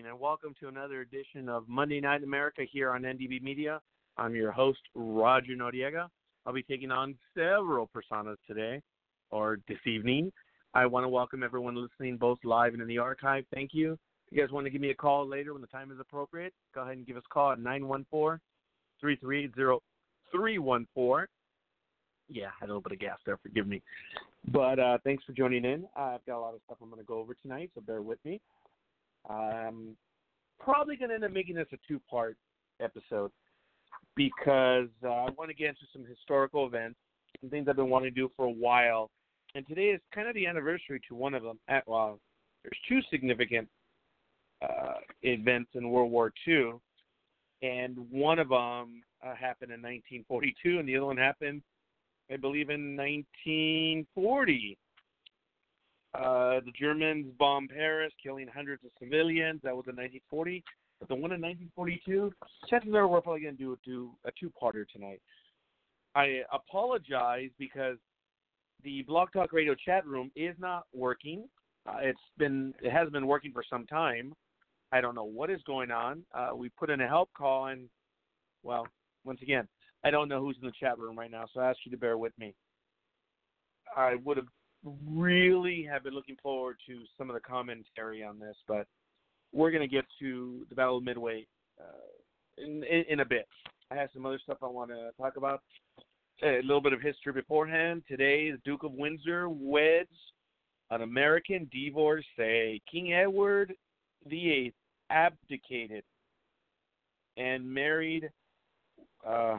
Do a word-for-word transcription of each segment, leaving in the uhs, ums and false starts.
and welcome to another edition of Monday Night in America here on N D B Media. I'm your host, Roger Noriega. I'll be taking on several personas today, or this evening. I want to welcome everyone listening both live and in the archive. Thank you. If you guys want to give me a call later when the time is appropriate, go ahead and give us a call at nine one four, three three eight, zero three one four. Yeah, I had a little bit of gas there. Forgive me. But uh, thanks for joining in. Uh, I've got a lot of stuff I'm going to go over tonight, so bear with me. I'm probably going to end up making this a two-part episode because uh, I want to get into some historical events and things I've been wanting to do for a while. And today is kind of the anniversary to one of them. At, well, there's two significant uh, events in World War Two, and one of them uh, happened in nineteen forty-two, and the other one happened, I believe, in nineteen forty. Uh, the Germans bombed Paris, killing hundreds of civilians. That was in nineteen forty. But the one in nineteen forty-two, chances are we're probably going to do, do a two-parter tonight. I apologize because the Blog Talk Radio chat room is not working. Uh, it's been it has been working for some time. I don't know what is going on. Uh, we put in a help call, and, well, once again, I don't know who's in the chat room right now, so I ask you to bear with me. I would have really have been looking forward to some of the commentary on this, but we're going to get to the Battle of Midway uh, in, in, in a bit. I have some other stuff I want to talk about. A little bit of history beforehand. Today, the Duke of Windsor weds an American divorcee. King Edward the Eighth abdicated and married uh,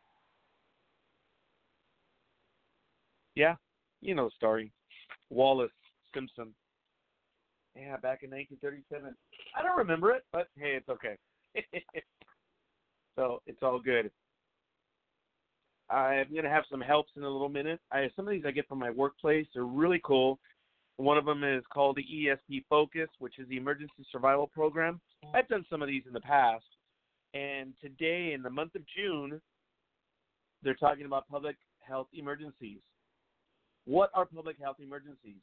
yeah, you know the story. Wallis Simpson. Yeah, back in nineteen thirty-seven. I don't remember it, but hey, it's okay. So it's all good. I'm going to have some helps in a little minute. I Some of these I get from my workplace. They're really cool. One of them is called the E S P Focus, which is the Emergency Survival Program. I've done some of these in the past. And today, in the month of June, they're talking about public health emergencies. What are public health emergencies?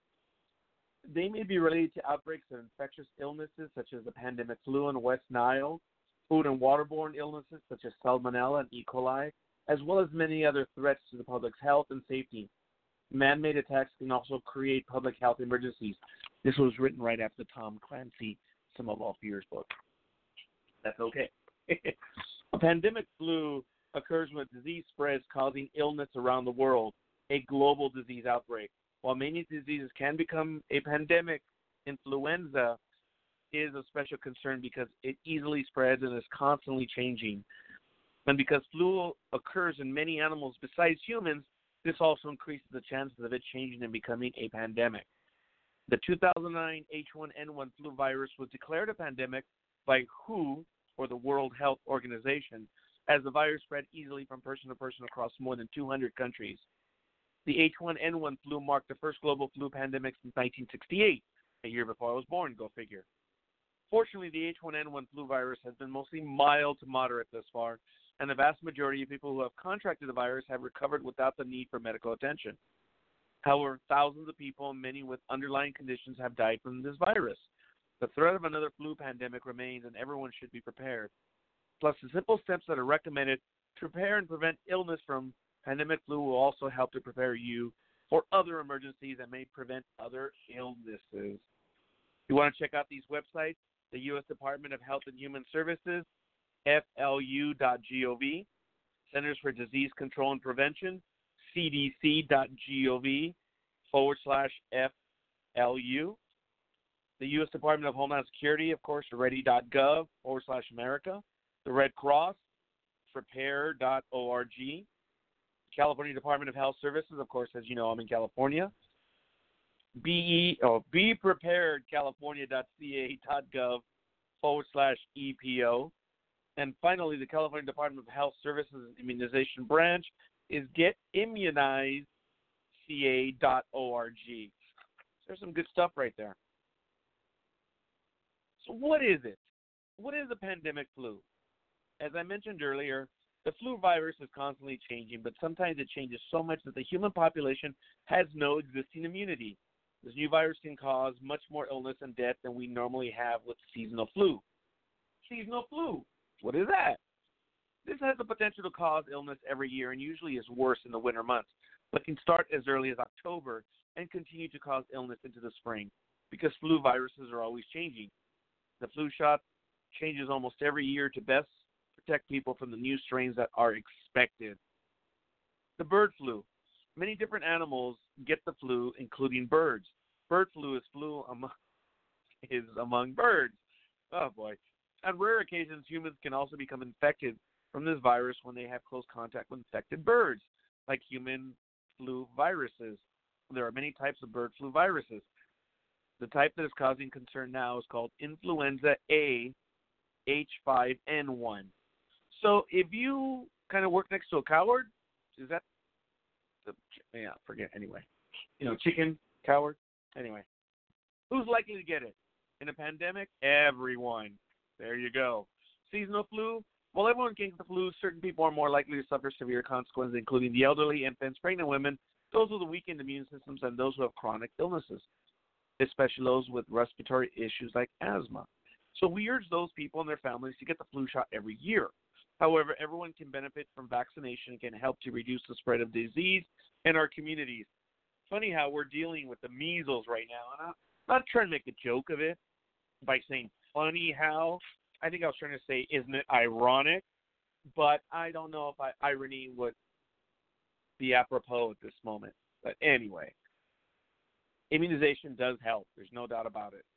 They may be related to outbreaks of infectious illnesses such as the pandemic flu and West Nile, food and waterborne illnesses such as Salmonella and E. coli, as well as many other threats to the public's health and safety. Man-made attacks can also create public health emergencies. This was written right after Tom Clancy, Some of All Fears book. That's okay. A pandemic flu occurs when disease spreads, causing illness around the world, a global disease outbreak. While many diseases can become a pandemic, influenza is of special concern because it easily spreads and is constantly changing. And because flu occurs in many animals besides humans, this also increases the chances of it changing and becoming a pandemic. The two thousand nine H one N one flu virus was declared a pandemic by W H O, or the World Health Organization, as the virus spread easily from person to person across more than two hundred countries. The H one N one flu marked the first global flu pandemic since nineteen sixty-eight, a year before I was born, go figure. Fortunately, the H one N one flu virus has been mostly mild to moderate thus far, and the vast majority of people who have contracted the virus have recovered without the need for medical attention. However, thousands of people, many with underlying conditions, have died from this virus. The threat of another flu pandemic remains, and everyone should be prepared. Plus, the simple steps that are recommended to prepare and prevent illness from pandemic flu will also help to prepare you for other emergencies that may prevent other illnesses. You want to check out these websites: the U S Department of Health and Human Services, F L U dot gov, Centers for Disease Control and Prevention, C D C dot gov forward slash F L U. The U S Department of Homeland Security, of course, ready dot gov forward slash America. The Red Cross, prepare dot org. California Department of Health Services, of course, as you know, I'm in California. Be oh, be prepared California dot C A dot gov forward slash E P O. And finally, the California Department of Health Services Immunization Branch is get immunized C A dot org. There's some good stuff right there. So what is it? What is the pandemic flu? As I mentioned earlier, the flu virus is constantly changing, but sometimes it changes so much that the human population has no existing immunity. This new virus can cause much more illness and death than we normally have with seasonal flu. Seasonal flu, what is that? This has the potential to cause illness every year and usually is worse in the winter months, but can start as early as October and continue to cause illness into the spring because flu viruses are always changing. The flu shot changes almost every year to best protect people from the new strains that are expected. The bird flu. Many different animals get the flu, including birds. Bird flu is flu among, is among birds. Oh, boy. On rare occasions, humans can also become infected from this virus when they have close contact with infected birds, like human flu viruses. There are many types of bird flu viruses. The type that is causing concern now is called influenza A H five N one. So if you kind of work next to a coward, is that the, yeah, forget, anyway. You know, chicken, coward, anyway. Who's likely to get it? In a pandemic, everyone. There you go. Seasonal flu, while everyone can get the flu, certain people are more likely to suffer severe consequences, including the elderly, infants, pregnant women, those with weakened immune systems, and those who have chronic illnesses, especially those with respiratory issues like asthma. So we urge those people and their families to get the flu shot every year. However, everyone can benefit from vaccination and can help to reduce the spread of disease in our communities. Funny how we're dealing with the measles right now, and I'm not trying to make a joke of it by saying funny how. I think I was trying to say, isn't it ironic? But I don't know if I, irony would be apropos at this moment. But anyway, immunization does help. There's no doubt about it.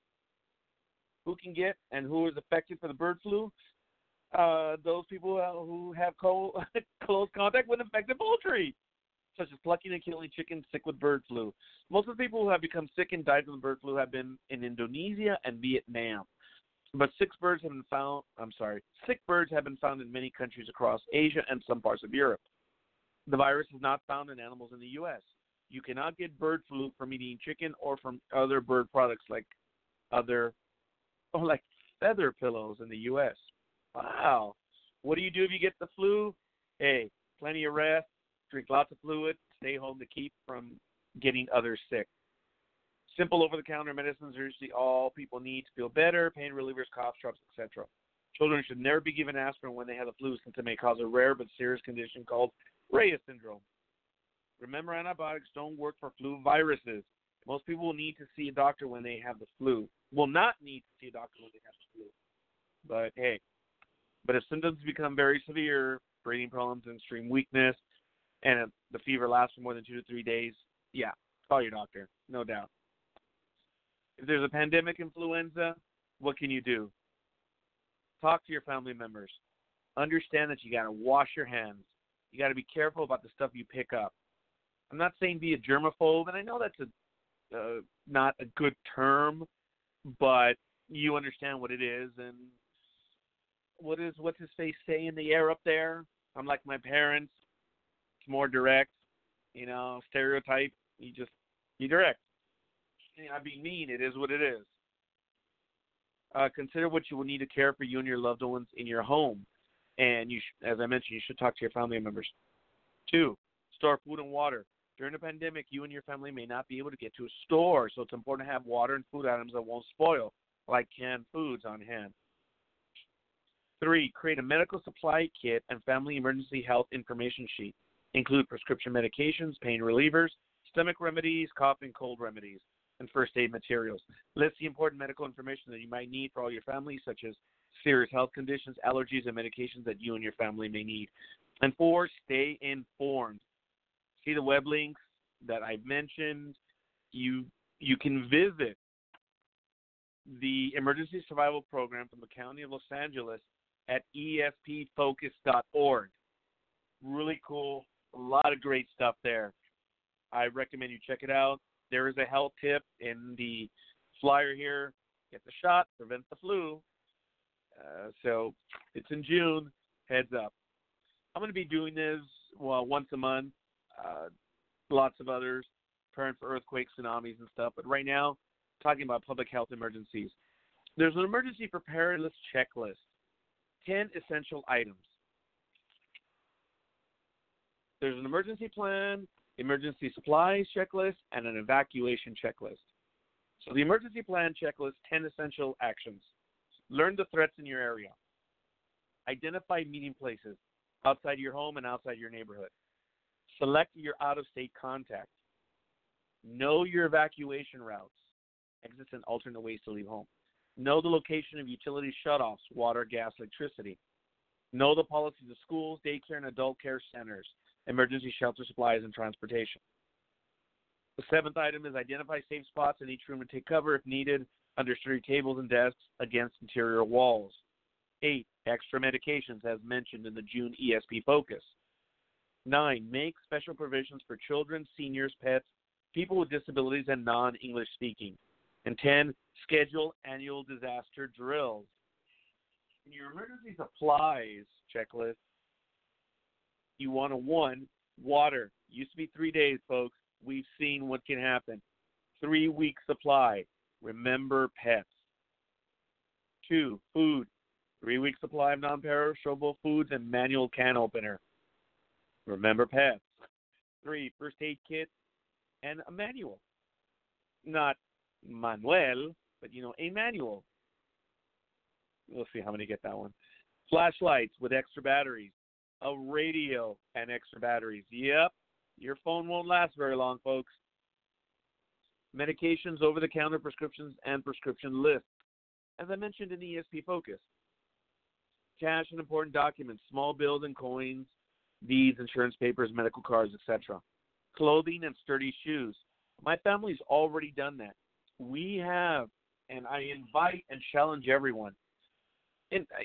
Who can get and who is affected for the bird flu? Uh, those people who have co- close contact with infected poultry, such as plucking and killing chickens sick with bird flu. Most of the people who have become sick and died from the bird flu have been in Indonesia and Vietnam. But six birds have been found. I'm sorry, sick birds have been found in many countries across Asia and some parts of Europe. The virus is not found in animals in the U S. You cannot get bird flu from eating chicken or from other bird products like other, or like feather pillows in the U S. Wow. What do you do if you get the flu? Hey, plenty of rest, drink lots of fluid, stay home to keep from getting others sick. Simple over-the-counter medicines are usually all people need to feel better, pain relievers, cough drops, et cetera. Children should never be given aspirin when they have the flu since it may cause a rare but serious condition called Reyes syndrome. Remember, antibiotics don't work for flu viruses. Most people will need to see a doctor when they have the flu. Will not need to see a doctor when they have the flu. But, hey, but if symptoms become very severe, breathing problems, extreme weakness, and the fever lasts for more than two to three days, yeah, call your doctor, no doubt. If there's a pandemic influenza, what can you do? Talk to your family members. Understand that you got to wash your hands. You got to be careful about the stuff you pick up. I'm not saying be a germaphobe, and I know that's a uh, not a good term, but you understand what it is. And what is what's his face say in the air up there? I'm like my parents. It's more direct, you know, stereotype. You just be direct. I being mean, it is what it is. Uh, consider what you will need to care for you and your loved ones in your home. And you, sh- as I mentioned, you should talk to your family members. Two, store food and water. During the pandemic, you and your family may not be able to get to a store, so it's important to have water and food items that won't spoil, like canned foods on hand. Three, create a medical supply kit and family emergency health information sheet. Include prescription medications, pain relievers, stomach remedies, cough and cold remedies, and first aid materials. List the important medical information that you might need for all your family, such as serious health conditions, allergies, and medications that you and your family may need. And four, stay informed. See the web links that I've mentioned. You you can visit the Emergency Survival Program from the County of Los Angeles at E S P focus dot org. Really cool. A lot of great stuff there. I recommend you check it out. There is a health tip in the flyer here. Get the shot, prevent the flu. Uh, so it's in June. Heads up. I'm going to be doing this well once a month. Uh, lots of others, preparing for earthquakes, tsunamis, and stuff. But right now, talking about public health emergencies. There's an emergency preparedness checklist. ten essential items. There's an emergency plan. emergency supplies checklist, and an evacuation checklist. So the emergency plan checklist, ten essential actions. Learn the threats in your area. Identify meeting places outside your home and outside your neighborhood. Select your out-of-state contact. Know your evacuation routes, exits, and alternate ways to leave home. Know the location of utility shutoffs, water, gas, electricity. Know the policies of schools, daycare, and adult care centers, emergency shelter supplies, and transportation. The seventh item is identify safe spots in each room to take cover if needed under sturdy tables and desks against interior walls. Eight, extra medications as mentioned in the June E S P focus. Nine, make special provisions for children, seniors, pets, people with disabilities, and non-English speaking. And ten, schedule annual disaster drills. In your emergency supplies checklist, you want to, one, water. Used to be three days, folks. We've seen what can happen. Three-week supply. Remember pets. Two, food. Three-week supply of non-perishable foods and manual can opener. Remember pets. Three, first aid kit and a manual. Not manuel, but, you know, a manual. We'll see how many get that one. Flashlights with extra batteries. A radio and extra batteries. Yep, your phone won't last very long, folks. Medications, over-the-counter prescriptions, and prescription lists. As I mentioned in E S P Focus. Cash and important documents, small bills and coins, deeds, insurance papers, medical cards, et cetera. Clothing and sturdy shoes. My family's already done that. We have, and I invite and challenge everyone. And I,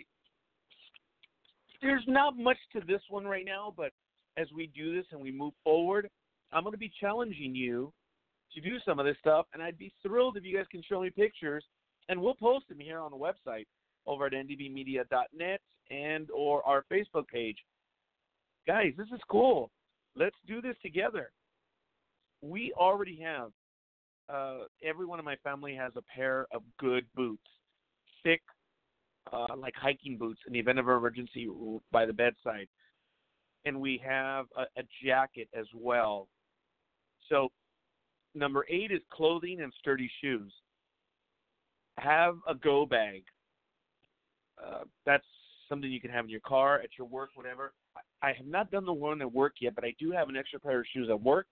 there's not much to this one right now, but as we do this and we move forward, I'm going to be challenging you to do some of this stuff, and I'd be thrilled if you guys can show me pictures, and we'll post them here on the website over at n d b media dot net and or our Facebook page. Guys, this is cool. Let's do this together. We already have, uh, everyone in my family has a pair of good boots, thick, uh, like hiking boots in the event of an emergency by the bedside. And we have a, a jacket as well. So number eight is clothing and sturdy shoes. Have a go bag. Uh, that's something you can have in your car, at your work, whatever. I have not done the one at work yet, but I do have an extra pair of shoes at work.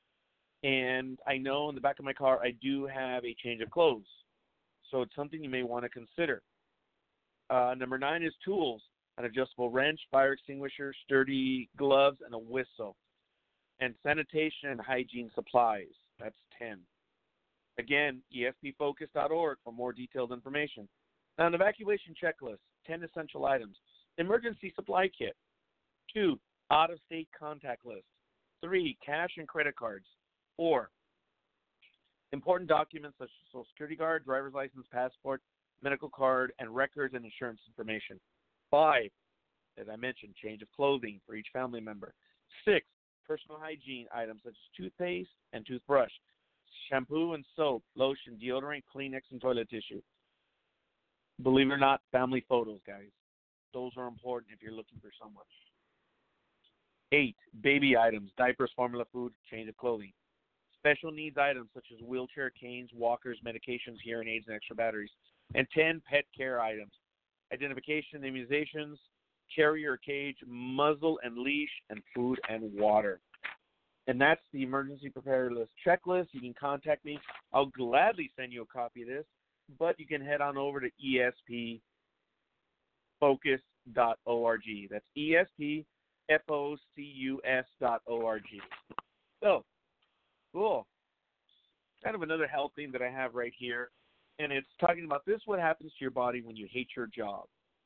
And I know in the back of my car I do have a change of clothes. So it's something you may want to consider. Uh, number nine is tools. An adjustable wrench, fire extinguisher, sturdy gloves, and a whistle. And sanitation and hygiene supplies. That's ten. Again, E S P focus dot org for more detailed information. Now, an evacuation checklist, ten essential items. Emergency supply kit. Two, out-of-state contact list. Three, cash and credit cards. Four, important documents such as Social Security card, driver's license, passport, medical card, and records and insurance information. Five, as I mentioned, change of clothing for each family member. Six, personal hygiene items such as toothpaste and toothbrush, shampoo and soap, lotion, deodorant, Kleenex, and toilet tissue. Believe it or not, family photos, guys. Those are important if you're looking for someone. Eight, baby items, diapers, formula food, change of clothing. Special needs items such as wheelchair, canes, walkers, medications, hearing aids, and extra batteries. And ten, pet care items, identification, immunizations, carrier cage, muzzle and leash, and food and water. And that's the emergency preparedness checklist. You can contact me. I'll gladly send you a copy of this, but you can head on over to E S P focus dot org. That's E S P F O C U S dot O R G. So, cool. Kind of another health thing that I have right here, and it's talking about this, what happens to your body when you hate your job.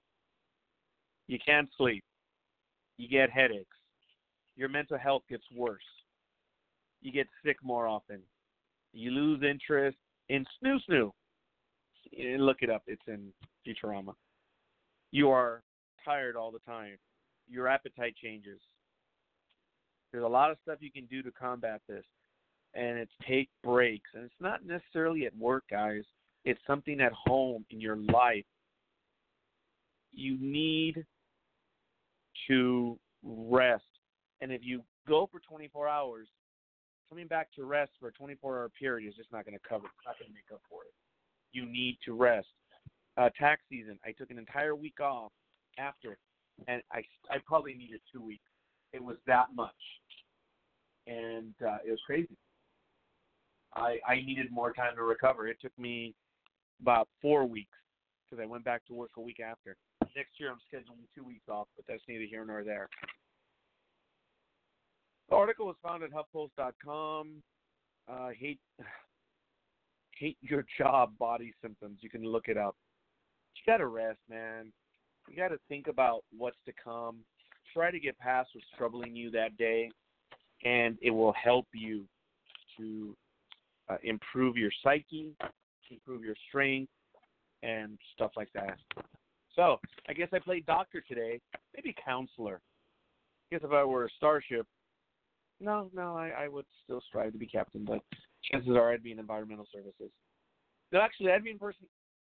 You can't sleep. You get headaches. Your mental health gets worse. You get sick more often. You lose interest in snoo snoo. Look it up. It's in Futurama. You are tired all the time. Your appetite changes. There's a lot of stuff you can do to combat this, and it's take breaks. And it's not necessarily at work, guys. It's something at home in your life. You need to rest. And if you go for twenty-four hours, coming back to rest for a twenty-four hour period is just not going to cover it. It's not going to make up for it. You need to rest. Uh, tax season, I took an entire week off after, and I, I probably needed two weeks. It was that much, and uh, it was crazy. I, I needed more time to recover. It took me about four weeks because I went back to work a week after. Next year, I'm scheduling two weeks off, but that's neither here nor there. The article was found at huff post dot com. Uh, hate, hate your job body symptoms. You can look it up. You got to rest, man. You got to think about what's to come. Try to get past what's troubling you that day, and it will help you to uh, improve your psyche, improve your strength, and stuff like that. So I guess I played doctor today, maybe counselor. I guess if I were a starship, no, no, I, I would still strive to be captain, but chances are I'd be in environmental services. No, actually, I'd be in person.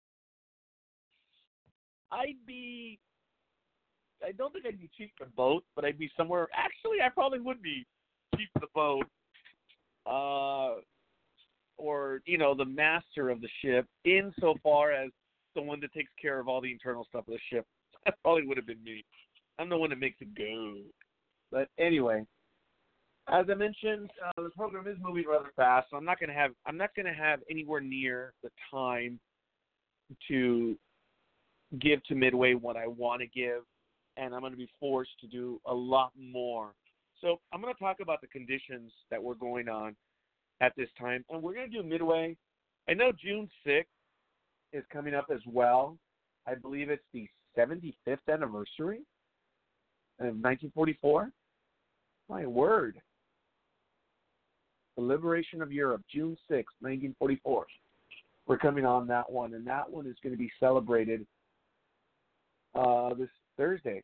I'd be, I don't think I'd be chief of the boat, but I'd be somewhere. Actually, I probably would be chief of the boat, uh, or, you know, the master of the ship, insofar as the one that takes care of all the internal stuff of the ship. That probably would have been me. I'm the one that makes it go. But anyway, as I mentioned, uh, the program is moving rather fast, so I'm not going to have I'm not going to have anywhere near the time to give to Midway what I want to give, and I'm going to be forced to do a lot more. So I'm going to talk about the conditions that were going on at this time, and we're going to do Midway. I know June sixth is coming up as well. I believe it's the seventy-fifth anniversary of nineteen forty-four. My word. The liberation of Europe, June sixth, nineteen forty-four. We're coming on that one, and that one is going to be celebrated uh, this Thursday.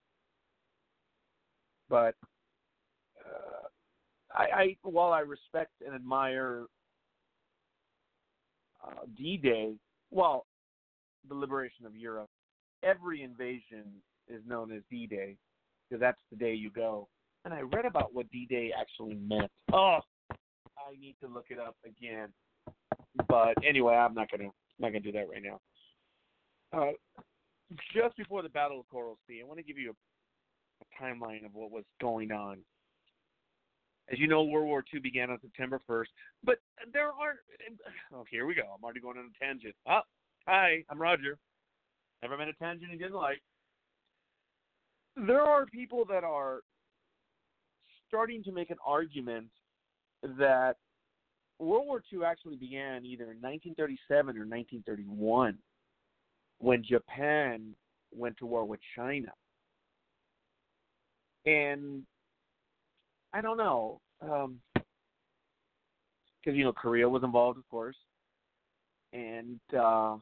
But uh, I, I, while I respect and admire uh, D-Day, well, the liberation of Europe, every invasion is known as D-Day because that's the day you go. And I read about what D-Day actually meant. Oh, I need to look it up again. But anyway, I'm not gonna not gonna do that right now. Uh, just before the Battle of Coral Sea, I want to give you a, a timeline of what was going on. As you know, World War Two began on September first, but there are. Oh, here we go. I'm already going on a tangent. Oh, hi, I'm Roger. Never been a tangent you didn't like. There are people that are starting to make an argument that World War Two actually began either in nineteen thirty-seven or nineteen thirty-one when Japan went to war with China. And I don't know, because, um, you know, Korea was involved, of course. And uh,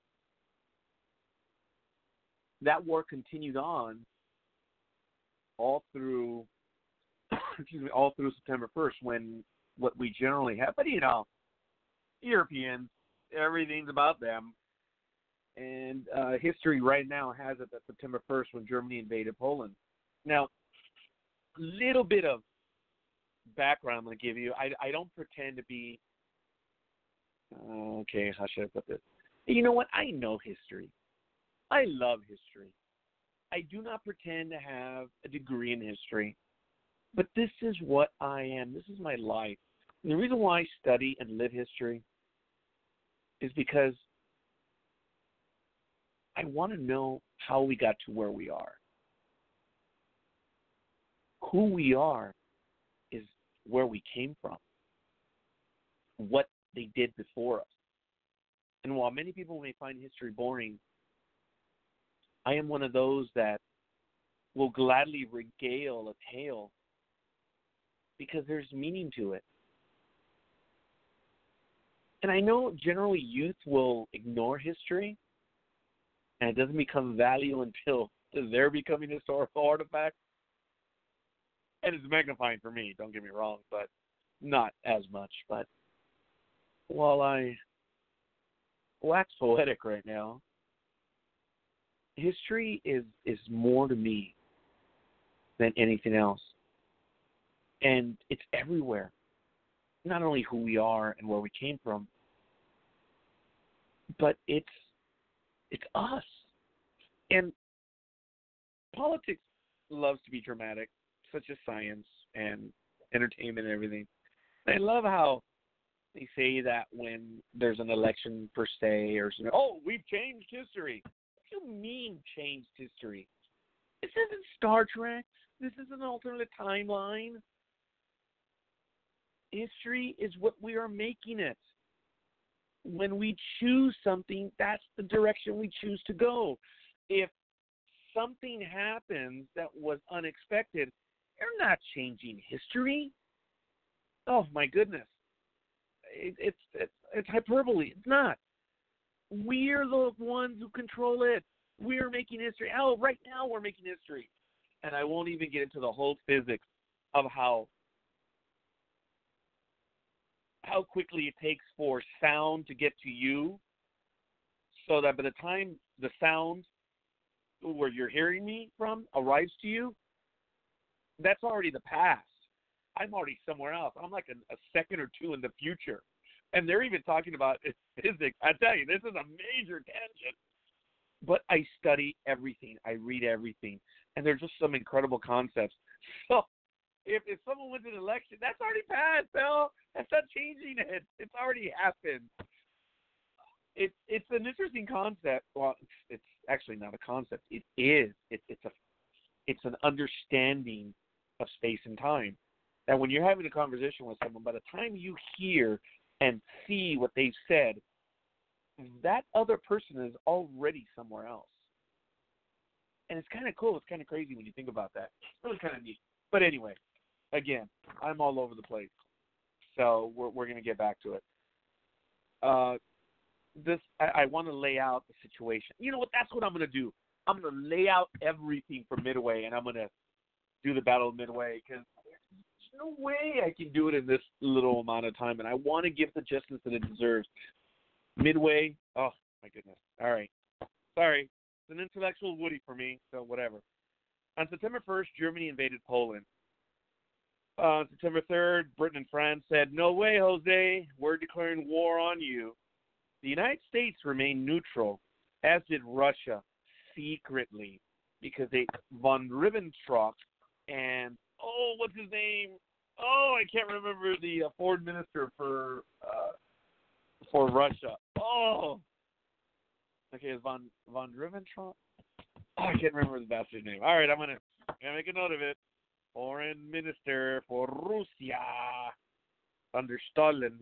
that war continued on all through, excuse me, all through September first when what we generally have. But, you know, Europeans, everything's about them. And uh, history right now has it that September first when Germany invaded Poland. Now, a little bit of background I'm going to give you. I, I don't pretend to be, uh, okay, how should I put this? You know what? I know history. I love history. I do not pretend to have a degree in history, but this is what I am. This is my life. And the reason why I study and live history is because I want to know how we got to where we are. Who we are is where we came from, what they did before us. And while many people may find history boring, I am one of those that will gladly regale a tale because there's meaning to it. And I know generally youth will ignore history, and it doesn't become value until they're becoming historical artifacts. And it's magnifying for me, don't get me wrong, but not as much. But while I wax poetic right now, history is, is more to me than anything else. And it's everywhere. not only who we are and where we came from, but it's it's us. And politics loves to be dramatic, such as science and entertainment and everything. I love how they say that when there's an election per se or something. Oh, we've changed history. What do you mean changed history? This isn't Star Trek. This is an alternate timeline. History is what we are making it. When we choose something, that's the direction we choose to go. If something happens that was unexpected, you're not changing history. Oh, my goodness. It, it's, it's, it's hyperbole. It's not. We're the ones who control it. We're making history. Oh, right now we're making history. And I won't even get into the whole physics of how how quickly it takes for sound to get to you, so that by the time the sound where you're hearing me from arrives to you, that's already the past. I'm already somewhere else. I'm like a, a second or two in the future. And they're even talking about physics. I tell you, this is a major tangent. But I study everything. I read everything. And there's just some incredible concepts. So if, if someone wins an election, that's already passed, Bill. That's not changing it. It's already happened. It, it's an interesting concept. Well, it's, it's actually not a concept. It is. It, it's a. It's an understanding of space and time. That when you're having a conversation with someone, by the time you hear and see what they've said, that other person is already somewhere else. And it's kind of cool. It's kind of crazy when you think about that. It's really kind of neat. But anyway, again, I'm all over the place. So we're we're going to get back to it. Uh, this I, I want to lay out the situation. You know what? That's what I'm going to do. I'm going to lay out everything for Midway, and I'm going to do the Battle of Midway because there's no way I can do it in this little amount of time, and I want to give the justice that it deserves. Midway, oh, my goodness. All right. Sorry. It's an intellectual Woody for me, so whatever. On September first, Germany invaded Poland. Uh, on September third, Britain and France said, no way, Jose, we're declaring war on you. The United States remained neutral, as did Russia, secretly, because they, von Ribbentrop and, oh, what's his name? Oh, I can't remember the uh, foreign minister for uh, for Russia. Oh, okay, it's von von Ribbentrop. Oh, I can't remember the bastard's name. All right, I'm gonna, I'm gonna make a note of it. Foreign minister for Russia under Stalin.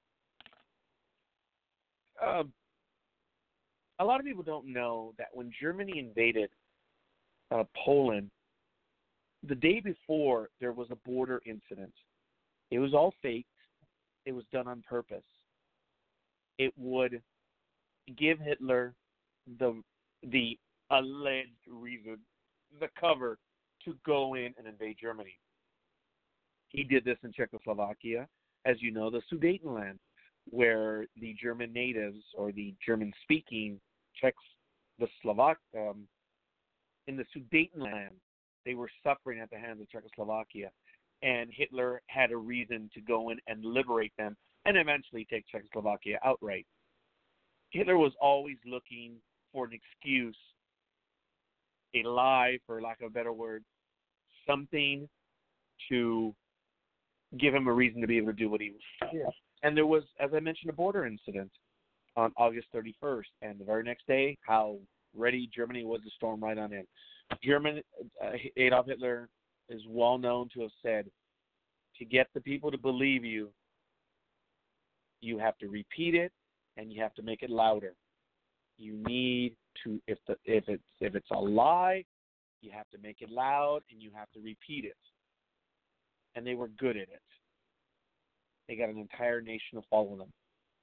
Um, a lot of people don't know that when Germany invaded uh, Poland, the day before there was a border incident. It was all faked. It was done on purpose. It would give Hitler the the alleged reason, the cover, to go in and invade Germany. He did this in Czechoslovakia, as you know, the Sudetenland, where the German natives or the German-speaking Czechs, the Slovak, um, in the Sudetenland, they were suffering at the hands of Czechoslovakia, and Hitler had a reason to go in and liberate them and eventually take Czechoslovakia outright. Hitler was always looking for an excuse, a lie, for lack of a better word, something to give him a reason to be able to do what he was doing. Yeah. And there was, as I mentioned, a border incident on August thirty-first, and the very next day, how ready Germany was to storm right on in. German uh, Adolf Hitler is well known to have said, to get the people to believe you, you have to repeat it and you have to make it louder. You need to, if the if it's if it's a lie, you have to make it loud and you have to repeat it. And they were good at it. They got an entire nation to follow them.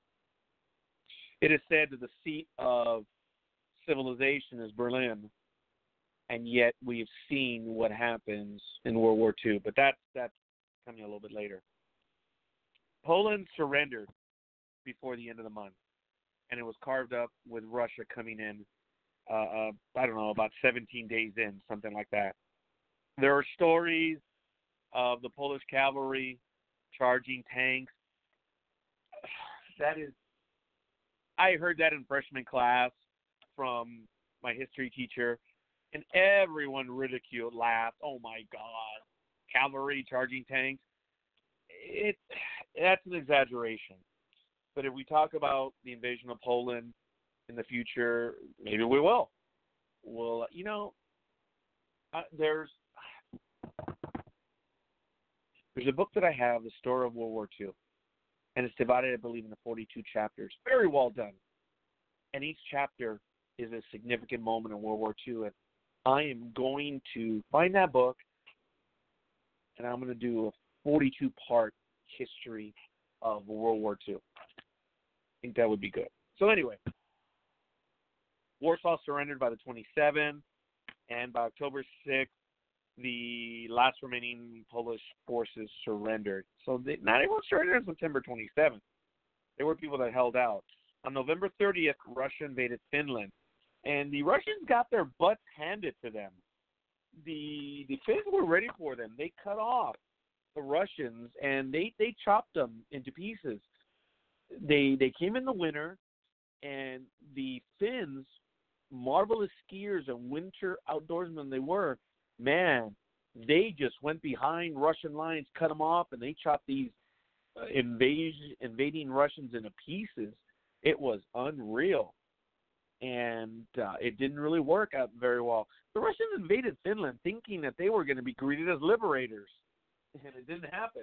It is said that the seat of civilization is Berlin, and yet we've seen what happens in World War Two. But that's that's coming a little bit later. Poland surrendered before the end of the month, and it was carved up with Russia coming in, uh, uh, I don't know, about seventeen days in, something like that. There are stories of the Polish cavalry charging tanks that is, I heard that in freshman class from my history teacher, and everyone ridiculed, laughed. Oh my God, cavalry charging tanks. It that's an exaggeration. But if we talk about the invasion of Poland in the future, maybe we will. Well, you know, uh, there's there's a book that I have, The Story of World War Two, and it's divided, I believe, into forty-two chapters. Very well done. And each chapter is a significant moment in World War Two. And I am going to find that book, and I'm going to do a forty-two part history of World War Two. I think that would be good. So anyway, Warsaw surrendered by the twenty-seventh, and by October sixth, the last remaining Polish forces surrendered. So they, not everyone surrendered on September twenty-seventh. There were people that held out. On November thirtieth, Russia invaded Finland, and the Russians got their butts handed to them. The the Finns were ready for them. They cut off the Russians, and they, they chopped them into pieces. They they came in the winter, and the Finns, marvelous skiers and winter outdoorsmen they were, man, they just went behind Russian lines, cut them off, and they chopped these uh, invade, invading Russians into pieces. It was unreal, and uh, it didn't really work out very well. The Russians invaded Finland thinking that they were going to be greeted as liberators, and it didn't happen.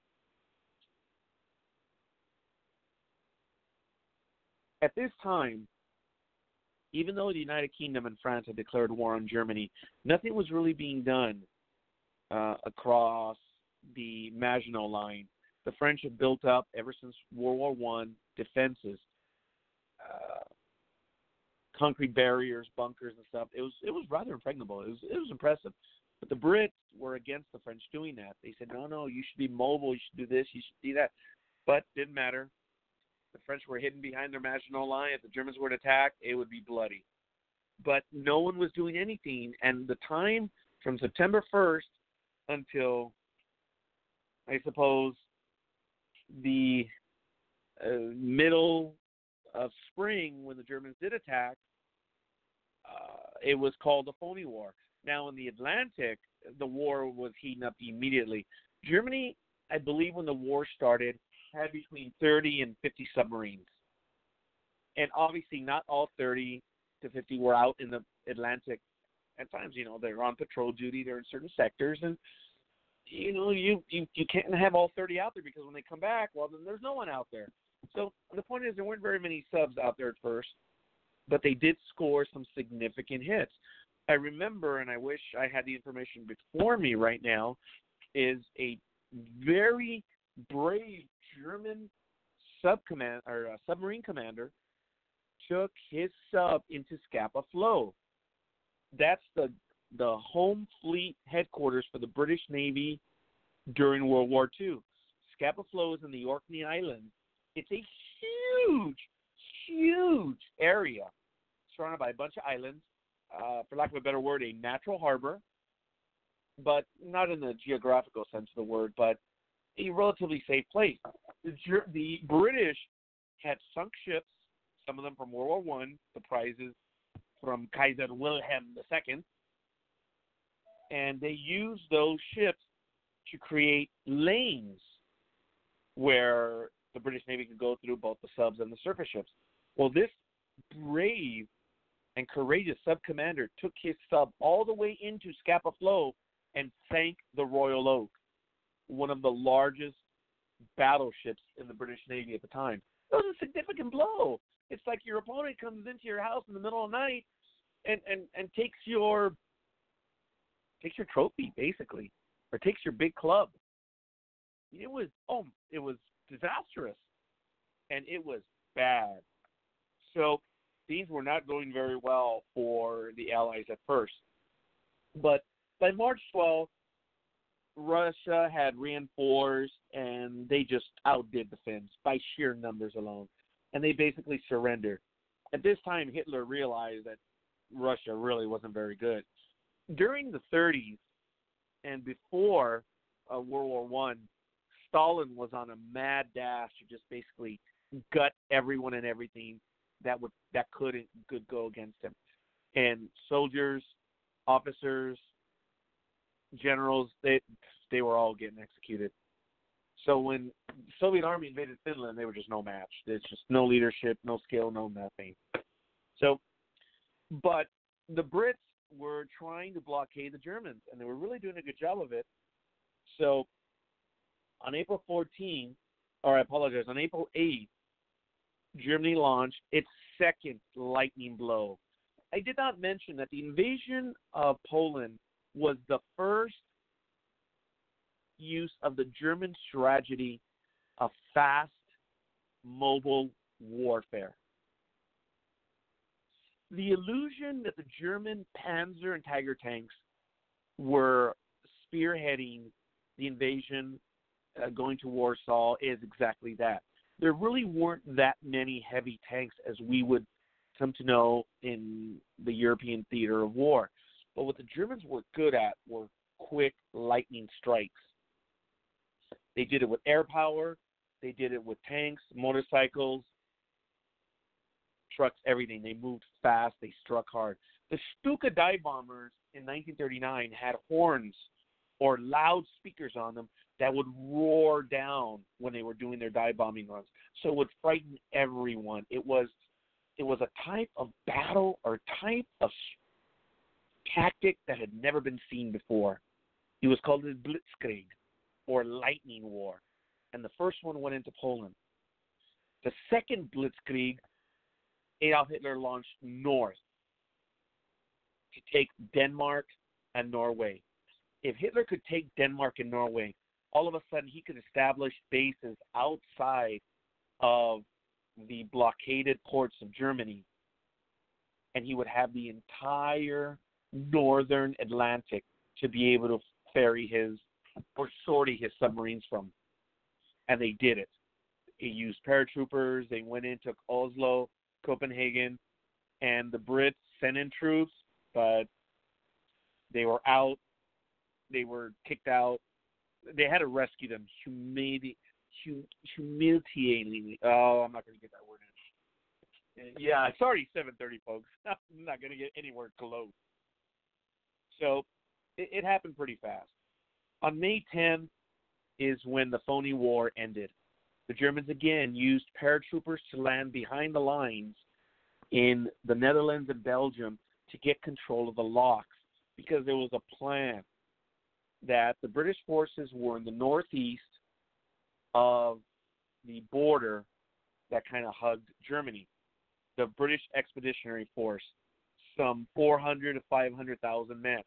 At this time, even though the United Kingdom and France had declared war on Germany, nothing was really being done uh, across the Maginot Line. The French had built up, ever since World War One, defenses, uh, concrete barriers, bunkers, and stuff. It was it was rather impregnable. It was it was impressive. But the Brits were against the French doing that. They said, no, no, you should be mobile. You should do this. You should do that. But it didn't matter. The French were hidden behind their Maginot Line. If the Germans were to attack, it would be bloody. But no one was doing anything. And the time from September first until, I suppose, the uh, middle of spring, when the Germans did attack, uh, it was called the phony war. Now, in the Atlantic, the war was heating up immediately. Germany, I believe when the war started, had between thirty and fifty submarines. And obviously not all thirty to fifty were out in the Atlantic. At times, you know, they're on patrol duty. They're in certain sectors. And, you know, you, you, you can't have all thirty out there, because when they come back, well, then there's no one out there. So the point is, there weren't very many subs out there at first, but they did score some significant hits. I remember, and I wish I had the information before me right now, is a very brave German sub command or uh, submarine commander took his sub into Scapa Flow. That's the the home fleet headquarters for the British Navy during World War Two. Scapa Flow is in the Orkney Islands. It's a huge, huge area surrounded by a bunch of islands. Uh, for lack of a better word, a natural harbor, but not in the geographical sense of the word, but a relatively safe place. The, the British had sunk ships, some of them from World War One, the prizes from Kaiser Wilhelm the Second, and they used those ships to create lanes where the British Navy could go through, both the subs and the surface ships. Well, this brave and courageous sub-commander took his sub all the way into Scapa Flow and sank the Royal Oak, one of the largest battleships in the British Navy at the time. That was a significant blow. It's like your opponent comes into your house in the middle of the night and, and, and takes your takes your trophy, basically, or takes your big club. It was oh, it was disastrous, and it was bad. So things were not going very well for the Allies at first. But by March twelfth, Russia had reinforced, and they just outdid the Finns by sheer numbers alone. And they basically surrendered. At this time, Hitler realized that Russia really wasn't very good. During the thirties and before uh, World War One, Stalin was on a mad dash to just basically gut everyone and everything that would that couldn't could go against him. And soldiers, officers, generals, they they were all getting executed. So when the Soviet army invaded Finland, they were just no match. There's just no leadership, no skill, no nothing. So, but the Brits were trying to blockade the Germans, and they were really doing a good job of it. So on April fourteenth, or I apologize, on April eighth, Germany launched its second lightning blow. I did not mention that the invasion of Poland was the first use of the German strategy of fast, mobile warfare. The illusion that the German Panzer and Tiger tanks were spearheading the invasion uh, going to Warsaw is exactly that. There really weren't that many heavy tanks as we would come to know in the European theater of war. But what the Germans were good at were quick lightning strikes. They did it with air power. They did it with tanks, motorcycles, trucks, everything. They moved fast. They struck hard. The Stuka dive bombers in nineteen thirty-nine had horns or loudspeakers on them that would roar down when they were doing their dive bombing runs. So it would frighten everyone. It was it was a type of battle or type of tactic that had never been seen before. It was called the Blitzkrieg, or lightning war. And the first one went into Poland. The second Blitzkrieg, Adolf Hitler launched north to take Denmark and Norway. If Hitler could take Denmark and Norway, all of a sudden he could establish bases outside of the blockaded ports of Germany, and he would have the entire northern Atlantic to be able to ferry his or sortie his submarines from. And they did it. He used paratroopers. They went into Oslo, Copenhagen, and the Brits sent in troops, but they were out. They were kicked out. They had to rescue them humili- hum- humiliatingly. Oh, I'm not going to get that word in. Yeah, it's already seven thirty, folks. I'm not going to get anywhere close. So it, it happened pretty fast. On May tenth is when the phony war ended. The Germans again used paratroopers to land behind the lines in the Netherlands and Belgium to get control of the locks, because there was a plan that the British forces were in the northeast of the border that kind of hugged Germany. The British Expeditionary Force, some four hundred to five hundred thousand men.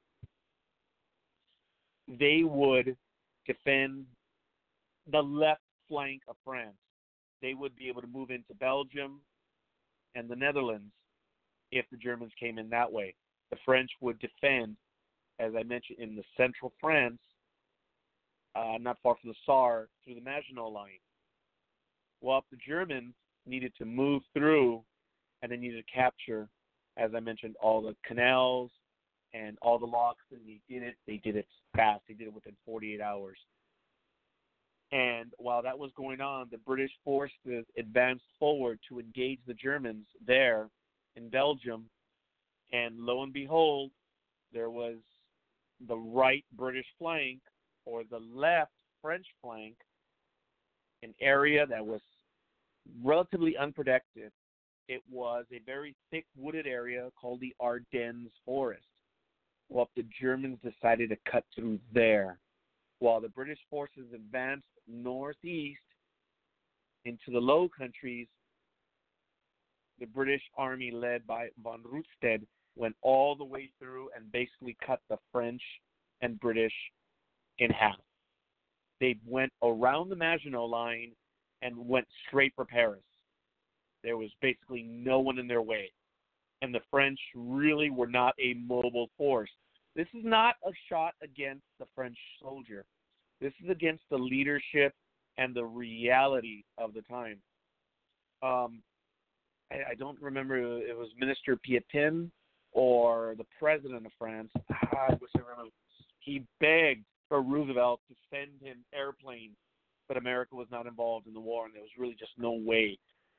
They would defend the left flank of France. They would be able to move into Belgium and the Netherlands if the Germans came in that way. The French would defend, as I mentioned, in the central France, uh, not far from the Saar, through the Maginot Line. Well, the Germans needed to move through, and they needed to capture, as I mentioned, all the canals and all the locks, and they did it. They did it fast. They did it within forty-eight hours. And while that was going on, the British forces advanced forward to engage the Germans there in Belgium. And lo and behold, there was the right British flank, or the left French flank, an area that was relatively unprotected. It was a very thick wooded area called the Ardennes Forest. Well, the Germans decided to cut through there, while the British forces advanced northeast into the Low Countries. The British army, led by von Rundstedt, went all the way through and basically cut the French and British in half. They went around the Maginot Line and went straight for Paris. There was basically no one in their way. And the French really were not a mobile force. This is not a shot against the French soldier. This is against the leadership and the reality of the time. Um, I, I don't remember if it was Minister Pétain or the President of France. I wish I remember. He begged for Roosevelt to send him airplanes, but America was not involved in the war, and there was really just no way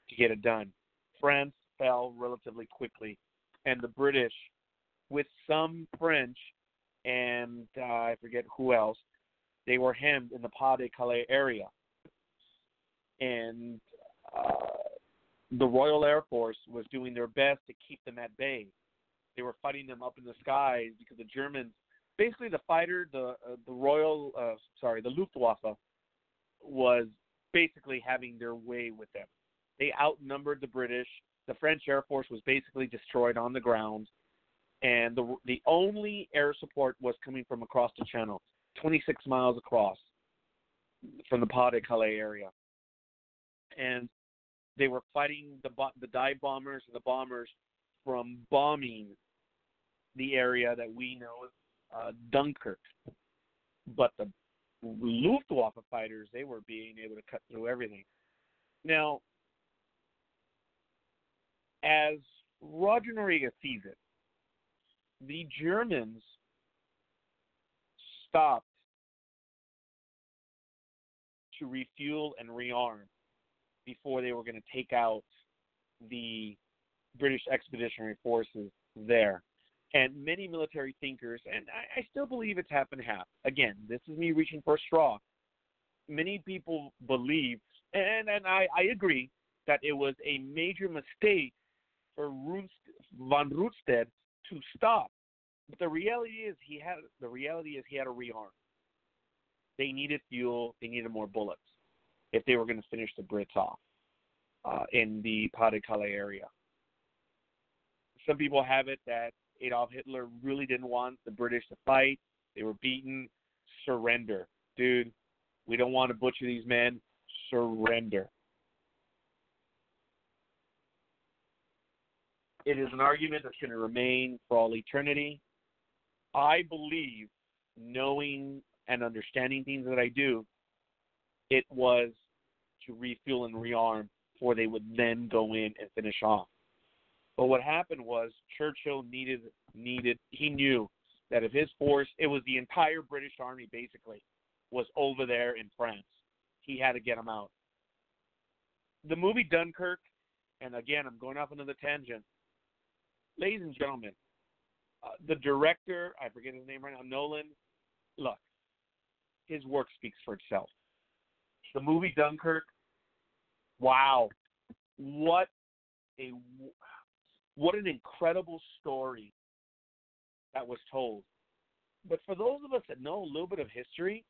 to get it done. France fell relatively quickly, and the British, with some French and uh, I forget who else, they were hemmed in the Pas-de-Calais area. And uh, the Royal Air Force was doing their best to keep them at bay. They were fighting them up in the skies because the Germans, basically the fighter, the uh, the Royal, uh, sorry, the Luftwaffe, was basically having their way with them. They outnumbered the British. The French Air Force was basically destroyed on the ground, and the the only air support was coming from across the Channel, twenty-six miles across from the Pas-de-Calais area. And they were fighting the the dive bombers and the bombers from bombing the area that we know as uh, Dunkirk. But the Luftwaffe fighters, they were being able to cut through everything. Now, as Roger Noriega sees it, the Germans stopped to refuel and rearm before they were going to take out the British Expeditionary Forces there. And many military thinkers, and I, I still believe it's half and half. Again, this is me reaching for a straw. Many people believe, and, and I, I agree, that it was a major mistake for Runst, von Rundstedt to stop. But the reality is he had the reality is he had a rearm. They needed fuel. They needed more bullets if they were going to finish the Brits off uh, in the Pas-de-Calais area. Some people have it that Adolf Hitler really didn't want the British to fight. They were beaten. Surrender. Dude, we don't want to butcher these men. Surrender. It is an argument that's going to remain for all eternity. I believe, knowing and understanding things that I do, it was to refuel and rearm before they would then go in and finish off. But what happened was Churchill needed, needed, he knew that if his force, it was the entire British Army basically, was over there in France. He had to get them out. The movie Dunkirk, and again, I'm going off another tangent. Ladies and gentlemen, uh, the director, I forget his name right now, Nolan, look, his work speaks for itself. The movie Dunkirk, wow, what a what an incredible story that was told. But for those of us that know a little bit of history,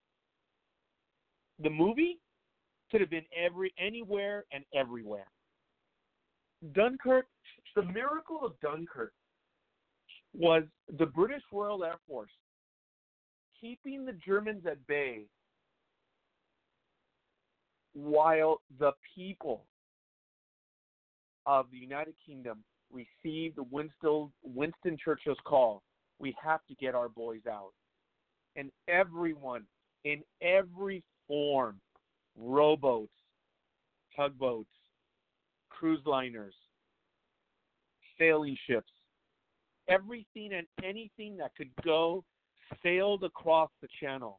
the movie could have been every anywhere and everywhere. Dunkirk, the miracle of Dunkirk was the British Royal Air Force keeping the Germans at bay while the people of the United Kingdom received Winston, Winston Churchill's call. We have to get our boys out. And everyone in every form, rowboats, tugboats, cruise liners, sailing ships, everything and anything that could go sailed across the channel.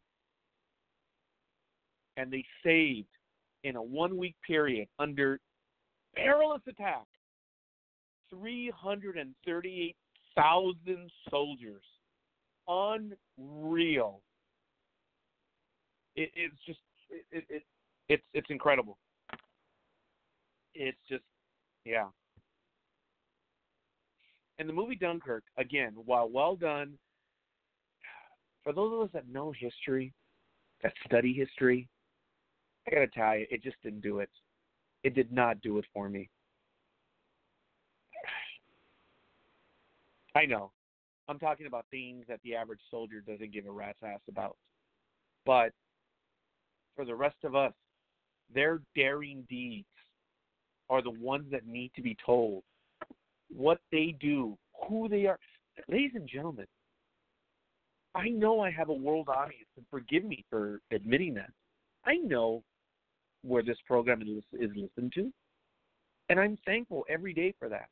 And they saved, in a one-week period, under perilous attack, three hundred thirty-eight thousand soldiers. Unreal. It, it's just, it, it, it's, it's incredible. It's just, yeah. And the movie Dunkirk, again, while well done, for those of us that know history, that study history, I got to tell you, it just didn't do it. It did not do it for me. I know. I'm talking about things that the average soldier doesn't give a rat's ass about. But for the rest of us, their daring deeds are the ones that need to be told. What they do, who they are. Ladies and gentlemen, I know I have a world audience, and forgive me for admitting that. I know where this program is, is listened to, and I'm thankful every day for that.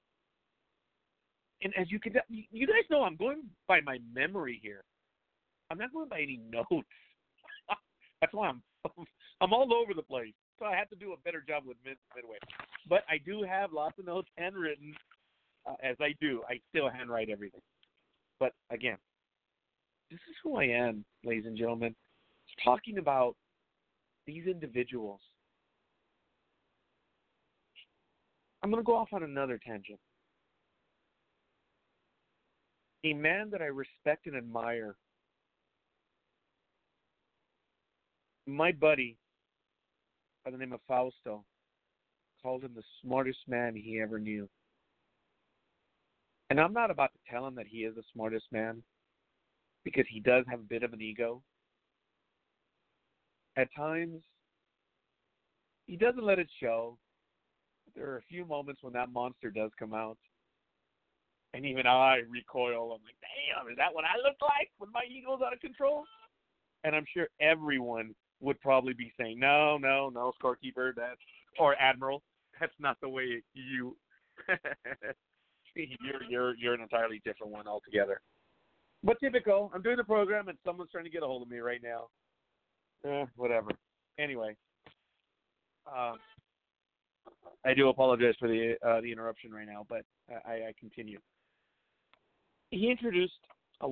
And as you can, you guys know, I'm going by my memory here. I'm not going by any notes. That's why I'm I'm all over the place. So I have to do a better job with mid- Midway. But I do have lots of notes handwritten. Uh, as I do, I still handwrite everything. But again, this is who I am, ladies and gentlemen. Talking about these individuals. I'm going to go off on another tangent. A man that I respect and admire, my buddy by the name of Fausto, called him the smartest man he ever knew. And I'm not about to tell him that he is the smartest man, because he does have a bit of an ego. At times, he doesn't let it show. There are a few moments when that monster does come out. And even I recoil. I'm like, damn, is that what I look like when my ego's out of control? And I'm sure everyone would probably be saying, no, no, no, scorekeeper, that's, or admiral, that's not the way you, you're, you're, you're an entirely different one altogether. But typical, I'm doing the program and someone's trying to get a hold of me right now. Eh, whatever. Anyway, uh, I do apologize for the uh, the interruption right now, but I, I continue. He introduced a,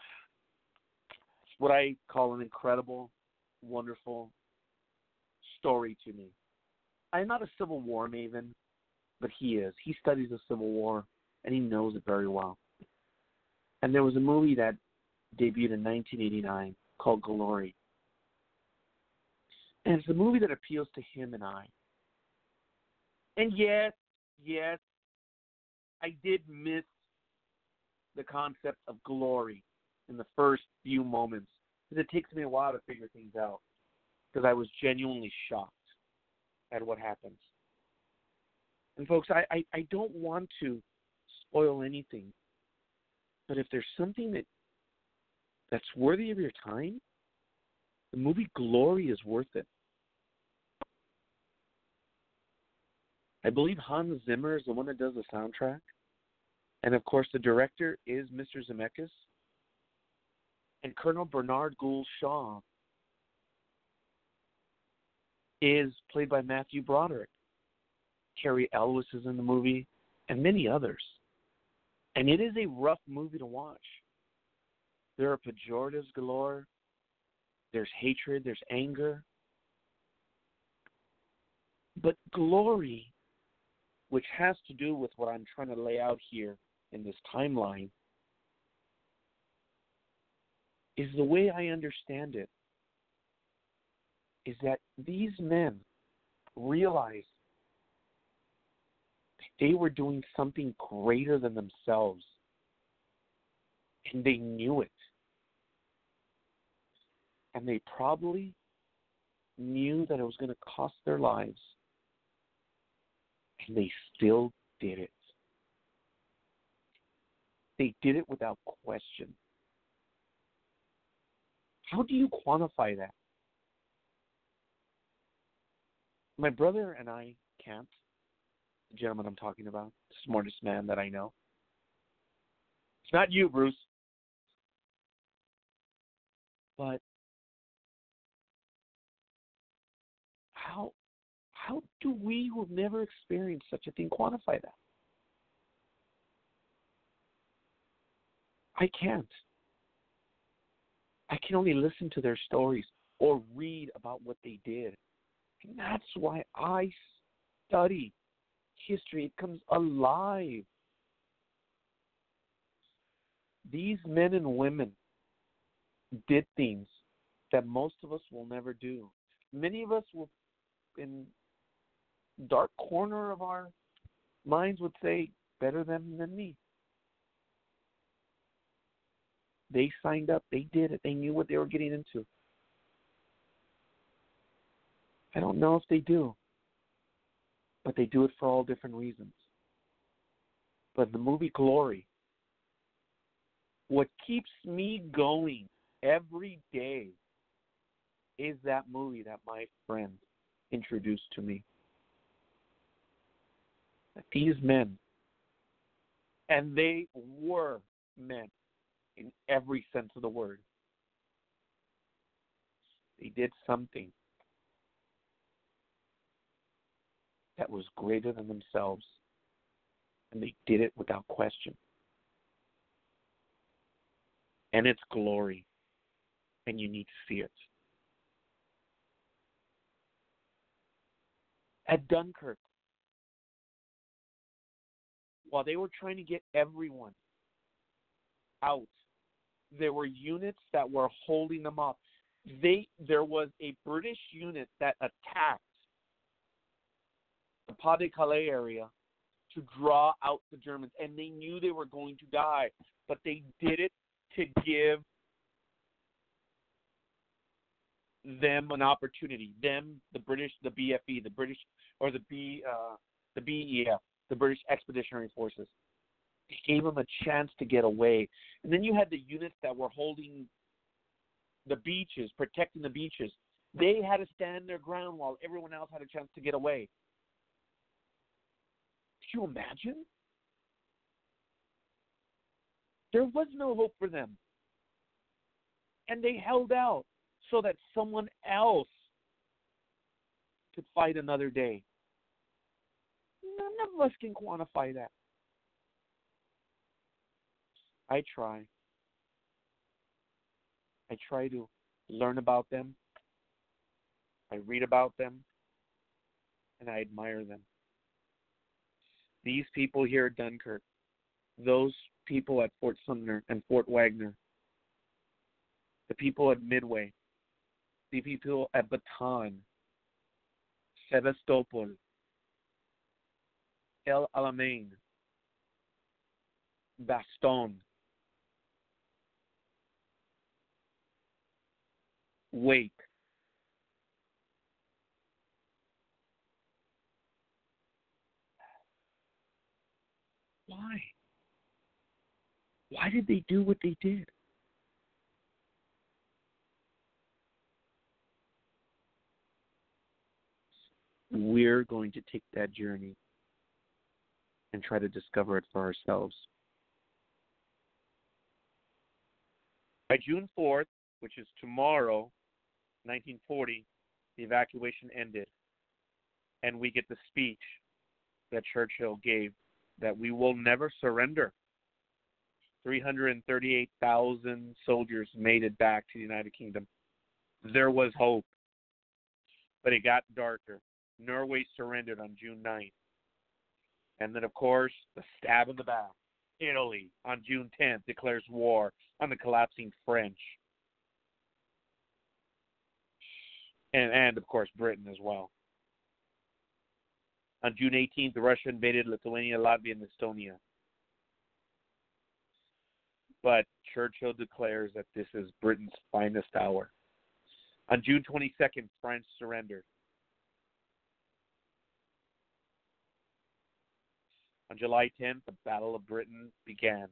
what I call an incredible, wonderful story to me. I'm not a Civil War maven, but he is. He studies the Civil War, and he knows it very well. And there was a movie that debuted in nineteen eighty-nine called Glory. And it's a movie that appeals to him and I. And yes, yes, I did miss the concept of glory in the first few moments, because it takes me a while to figure things out, because I was genuinely shocked at what happens. And folks, I, I, I don't want to spoil anything, but if there's something that that's worthy of your time, the movie Glory is worth it. I believe Hans Zimmer is the one that does the soundtrack. And, of course, the director is Mister Zemeckis. And Colonel Bernard Gould Shaw is played by Matthew Broderick. Carrie Elwes is in the movie, and many others. And it is a rough movie to watch. There are pejoratives galore. There's hatred. There's anger. But Glory, which has to do with what I'm trying to lay out here in this timeline, is the way I understand it, is that these men realized that they were doing something greater than themselves, and they knew it. And they probably knew that it was going to cost their lives, and they still did it. They did it without question. How do you quantify that? My brother and I can't. The gentleman I'm talking about, the smartest man that I know. It's not you, Bruce. But how how do we who have never experienced such a thing quantify that? I can't. I can only listen to their stories or read about what they did. And that's why I study history. It comes alive. These men and women did things that most of us will never do. Many of us will, in dark corner of our minds, would say, better them than me. They signed up. They did it. They knew what they were getting into. I don't know if they do, but they do it for all different reasons. But the movie Glory, what keeps me going every day is that movie that my friend introduced to me. That these men, and they were men in every sense of the word, they did something that was greater than themselves, and they did it without question. And it's glory, and you need to see it. At Dunkirk, while they were trying to get everyone out, there were units that were holding them up. They there was a British unit that attacked the Pas-de-Calais area to draw out the Germans, and they knew they were going to die, but they did it to give them an opportunity. Them, the British, the B F E, the British, or the B, uh, the B E F, the British Expeditionary Forces. It gave them a chance to get away. And then you had the units that were holding the beaches, protecting the beaches. They had to stand their ground while everyone else had a chance to get away. Could you imagine? There was no hope for them. And they held out so that someone else could fight another day. None of us can quantify that. I try. I try to learn about them. I read about them. And I admire them. These people here at Dunkirk, those people at Fort Sumner and Fort Wagner, the people at Midway, the people at Bataan, Sevastopol, El Alamein, Bastogne, Wake, why? Why did they do what they did? We're going to take that journey and try to discover it for ourselves. By June fourth, which is tomorrow, nineteen forty, the evacuation ended, and we get the speech that Churchill gave that we will never surrender. three hundred thirty-eight thousand soldiers made it back to the United Kingdom. There was hope, but it got darker. Norway surrendered on June ninth. And then, of course, the stab in the back. Italy, on June tenth, declares war on the collapsing French. And, and of course, Britain as well. On June eighteenth, Russia invaded Lithuania, Latvia, and Estonia. But Churchill declares that this is Britain's finest hour. On June twenty-second, France surrendered. On July tenth, the Battle of Britain began.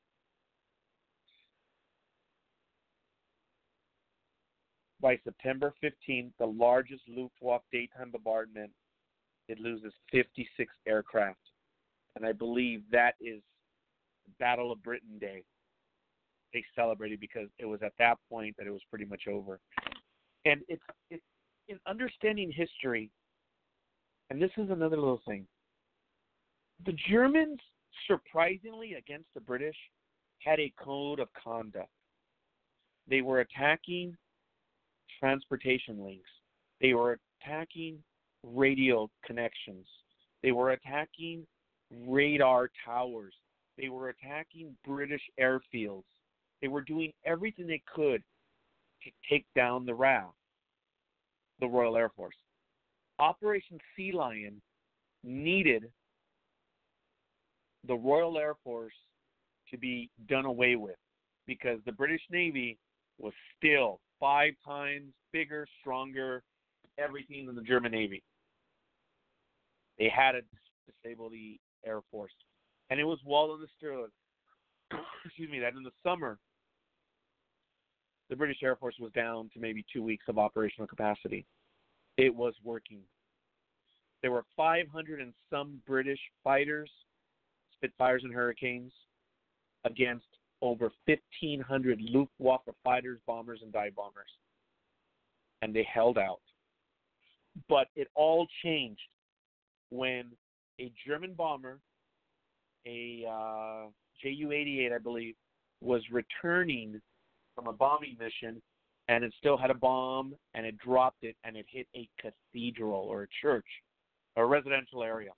By September fifteenth, the largest Luftwaffe daytime bombardment, it loses fifty-six aircraft. And I believe that is Battle of Britain Day. They celebrated because it was at that point that it was pretty much over. And it's, it's in understanding history, and this is another little thing. The Germans, surprisingly against the British, had a code of conduct. They were attacking transportation links. They were attacking radio connections. They were attacking radar towers. They were attacking British airfields. They were doing everything they could to take down the R A F, the Royal Air Force. Operation Sea Lion needed the Royal Air Force to be done away with because the British Navy was still five times bigger, stronger, everything than the German Navy. They had to disable the Air Force. And it was well understood, excuse me, that in the summer, the British Air Force was down to maybe two weeks of operational capacity. It was working. There were five hundred and some British fighters, Spitfires and Hurricanes, against over fifteen hundred Luftwaffe fighters, bombers, and dive bombers. And they held out. But it all changed when a German bomber, a uh, J U eighty-eight, I believe, was returning from a bombing mission, and it still had a bomb, and it dropped it, and it hit a cathedral or a church, a residential area.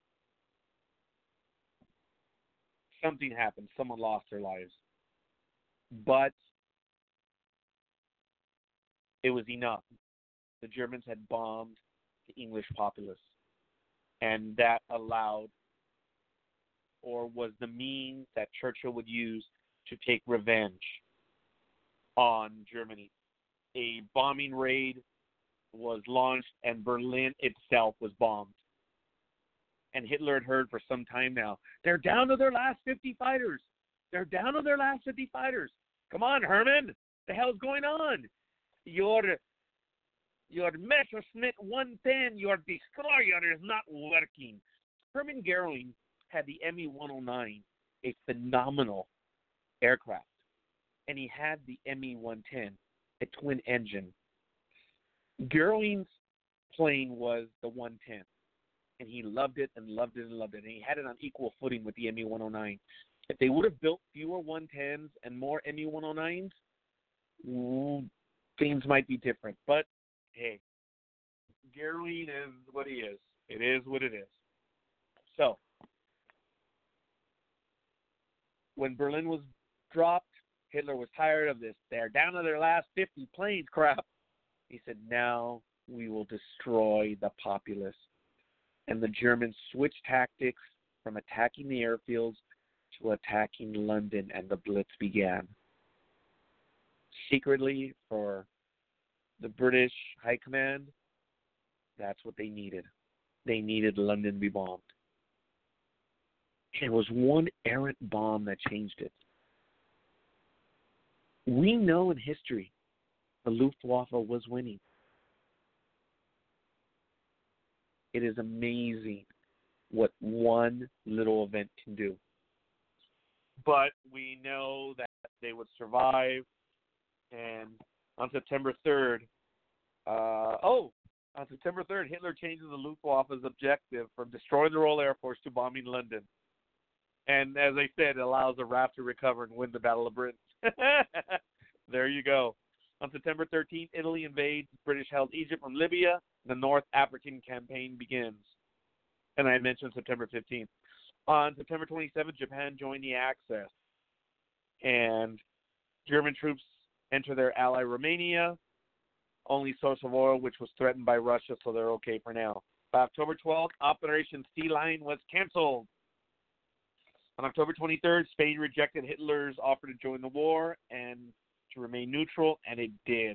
Something happened. Someone lost their lives. But it was enough. The Germans had bombed the English populace, and that allowed or was the means that Churchill would use to take revenge on Germany. A bombing raid was launched, and Berlin itself was bombed. And Hitler had heard for some time now, they're down to their last fifty fighters. They're down to their last fifty fighters. Come on, Herman. The hell's going on? Your, your Messerschmitt one ten, your destroyer is not working. Hermann Goering had the M E one oh nine, a phenomenal aircraft. And he had the M E one ten, a twin engine. Goering's plane was the one ten. And he loved it and loved it and loved it. And he had it on equal footing with the M E one oh nine. If they would have built fewer one tens and more M E one oh nines, ooh, things might be different. But, hey, Goering is what he is. It is what it is. So, when Berlin was dropped, Hitler was tired of this. They're down to their last fifty planes crap. He said, now we will destroy the populace. And the Germans switched tactics from attacking the airfields to attacking London, and the Blitz began. Secretly, for the British High Command, that's what they needed. They needed London to be bombed. It was one errant bomb that changed it. We know in history the Luftwaffe was winning. It is amazing what one little event can do. But we know that they would survive. And on September third, uh, oh, on September third, Hitler changes the Luftwaffe's objective from destroying the Royal Air Force to bombing London. And as I said, it allows the R A F to recover and win the Battle of Britain. There you go. On September thirteenth, Italy invades British-held Egypt from Libya. The North African campaign begins. And I mentioned September fifteenth. On September twenty-seventh, Japan joined the Axis. And German troops enter their ally Romania, only source of oil, which was threatened by Russia, so they're okay for now. By October twelfth, Operation Sea Lion was canceled. On October twenty-third, Spain rejected Hitler's offer to join the war and to remain neutral, and it did.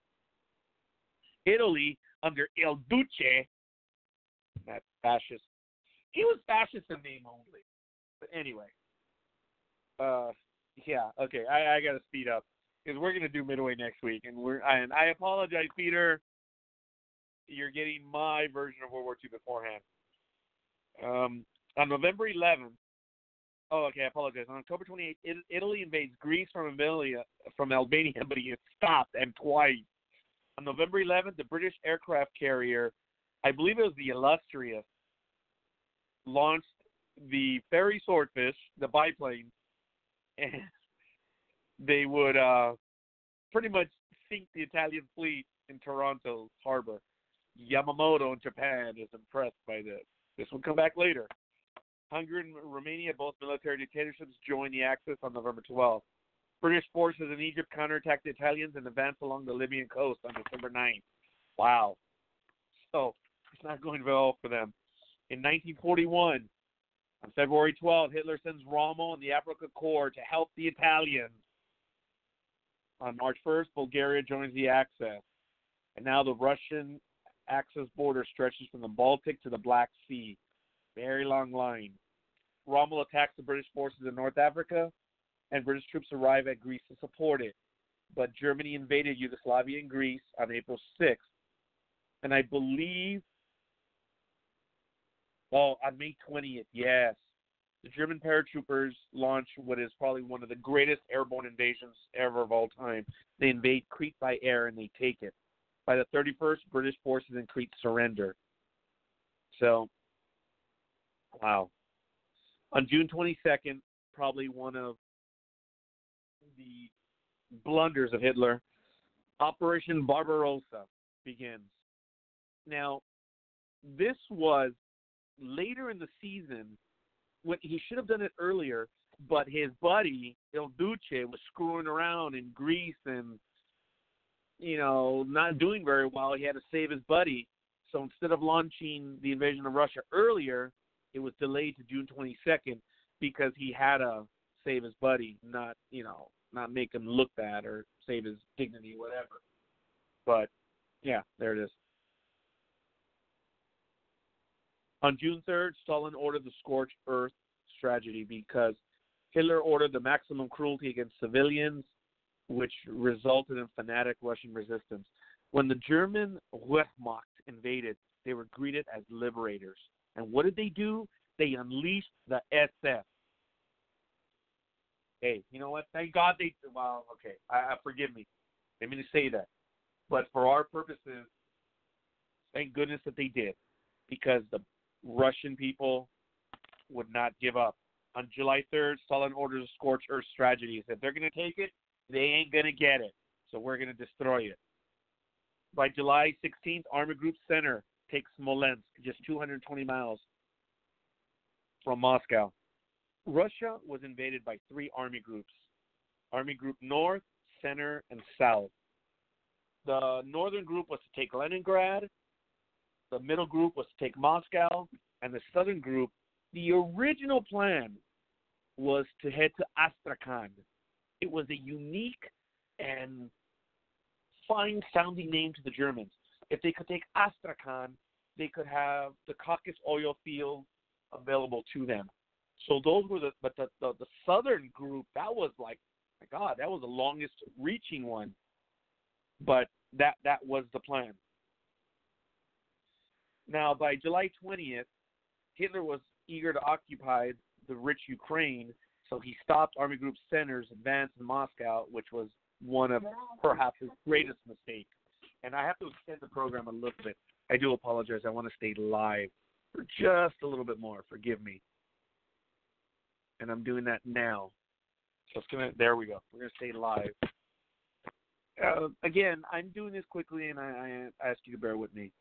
Italy, under Il Duce, that fascist, he was fascist in name only. But anyway, uh, yeah, okay, I, I got to speed up because we're going to do Midway next week, and we're and I apologize, Peter. You're getting my version of World War Two beforehand. Um, on November eleventh. Oh, okay, I apologize. On October twenty-eighth, Italy invades Greece from Albania, from Albania, but he stopped, and twice. On November eleventh, the British aircraft carrier, I believe it was the Illustrious, launched the ferry Swordfish, the biplane, and they would uh, pretty much sink the Italian fleet in Toronto harbor. Yamamoto in Japan is impressed by this. This will come back later. Hungary and Romania, both military dictatorships, joined the Axis on November twelfth. British forces in Egypt counterattacked the Italians and advanced along the Libyan coast on December ninth. Wow. So, it's not going well for them. In nineteen forty-one, on February twelfth, Hitler sends Rommel and the Afrika Korps to help the Italians. On March first, Bulgaria joins the Axis. And now the Russian Axis border stretches from the Baltic to the Black Sea. Very long line. Rommel attacks the British forces in North Africa, and British troops arrive at Greece to support it. But Germany invaded Yugoslavia and Greece on April sixth. And I believe, well, on May twentieth, yes, the German paratroopers launch what is probably one of the greatest airborne invasions ever of all time. They invade Crete by air, and they take it. By the thirty-first, British forces in Crete surrender. So, Wow. On June twenty-second, probably one of the blunders of Hitler, Operation Barbarossa begins. Now, this was later in the season when he should have done it earlier, but his buddy Il Duce was screwing around in Greece and, you know, not doing very well. He had to save his buddy. So instead of launching the invasion of Russia earlier, it was delayed to June twenty-second because he had to save his buddy, not, you know, not make him look bad or save his dignity, whatever. But, yeah, there it is. On June third, Stalin ordered the scorched earth strategy because Hitler ordered the maximum cruelty against civilians, which resulted in fanatic Russian resistance. When the German Wehrmacht invaded, they were greeted as liberators. And what did they do? They unleashed the S S. Hey, you know what? Thank God they, well, okay, I, I forgive me. I didn't mean to say that. But for our purposes, thank goodness that they did, because the Russian people would not give up. On July third, Stalin orders a scorched earth strategy. He said, they're going to take it, they ain't going to get it, so we're going to destroy it. By July sixteenth, Army Group Center takes Smolensk, just two hundred twenty miles from Moscow. Russia was invaded by three army groups: Army Group North, Center, and South. The northern group was to take Leningrad, the middle group was to take Moscow, and the southern group, the original plan was to head to Astrakhan. It was a unique and fine-sounding name to the Germans. If they could take Astrakhan, they could have the Caucasus oil field available to them. So those were the, but the, the, the southern group, that was like, my God, that was the longest reaching one. But that, that was the plan. Now, by July twentieth, Hitler was eager to occupy the rich Ukraine, so he stopped Army Group Center's advance in Moscow, which was one of perhaps his greatest mistakes. And I have to extend the program a little bit. I do apologize. I want to stay live for just a little bit more. Forgive me. And I'm doing that now. So it's gonna. There we go. We're gonna stay live. Uh, again, I'm doing this quickly, and I, I ask you to bear with me.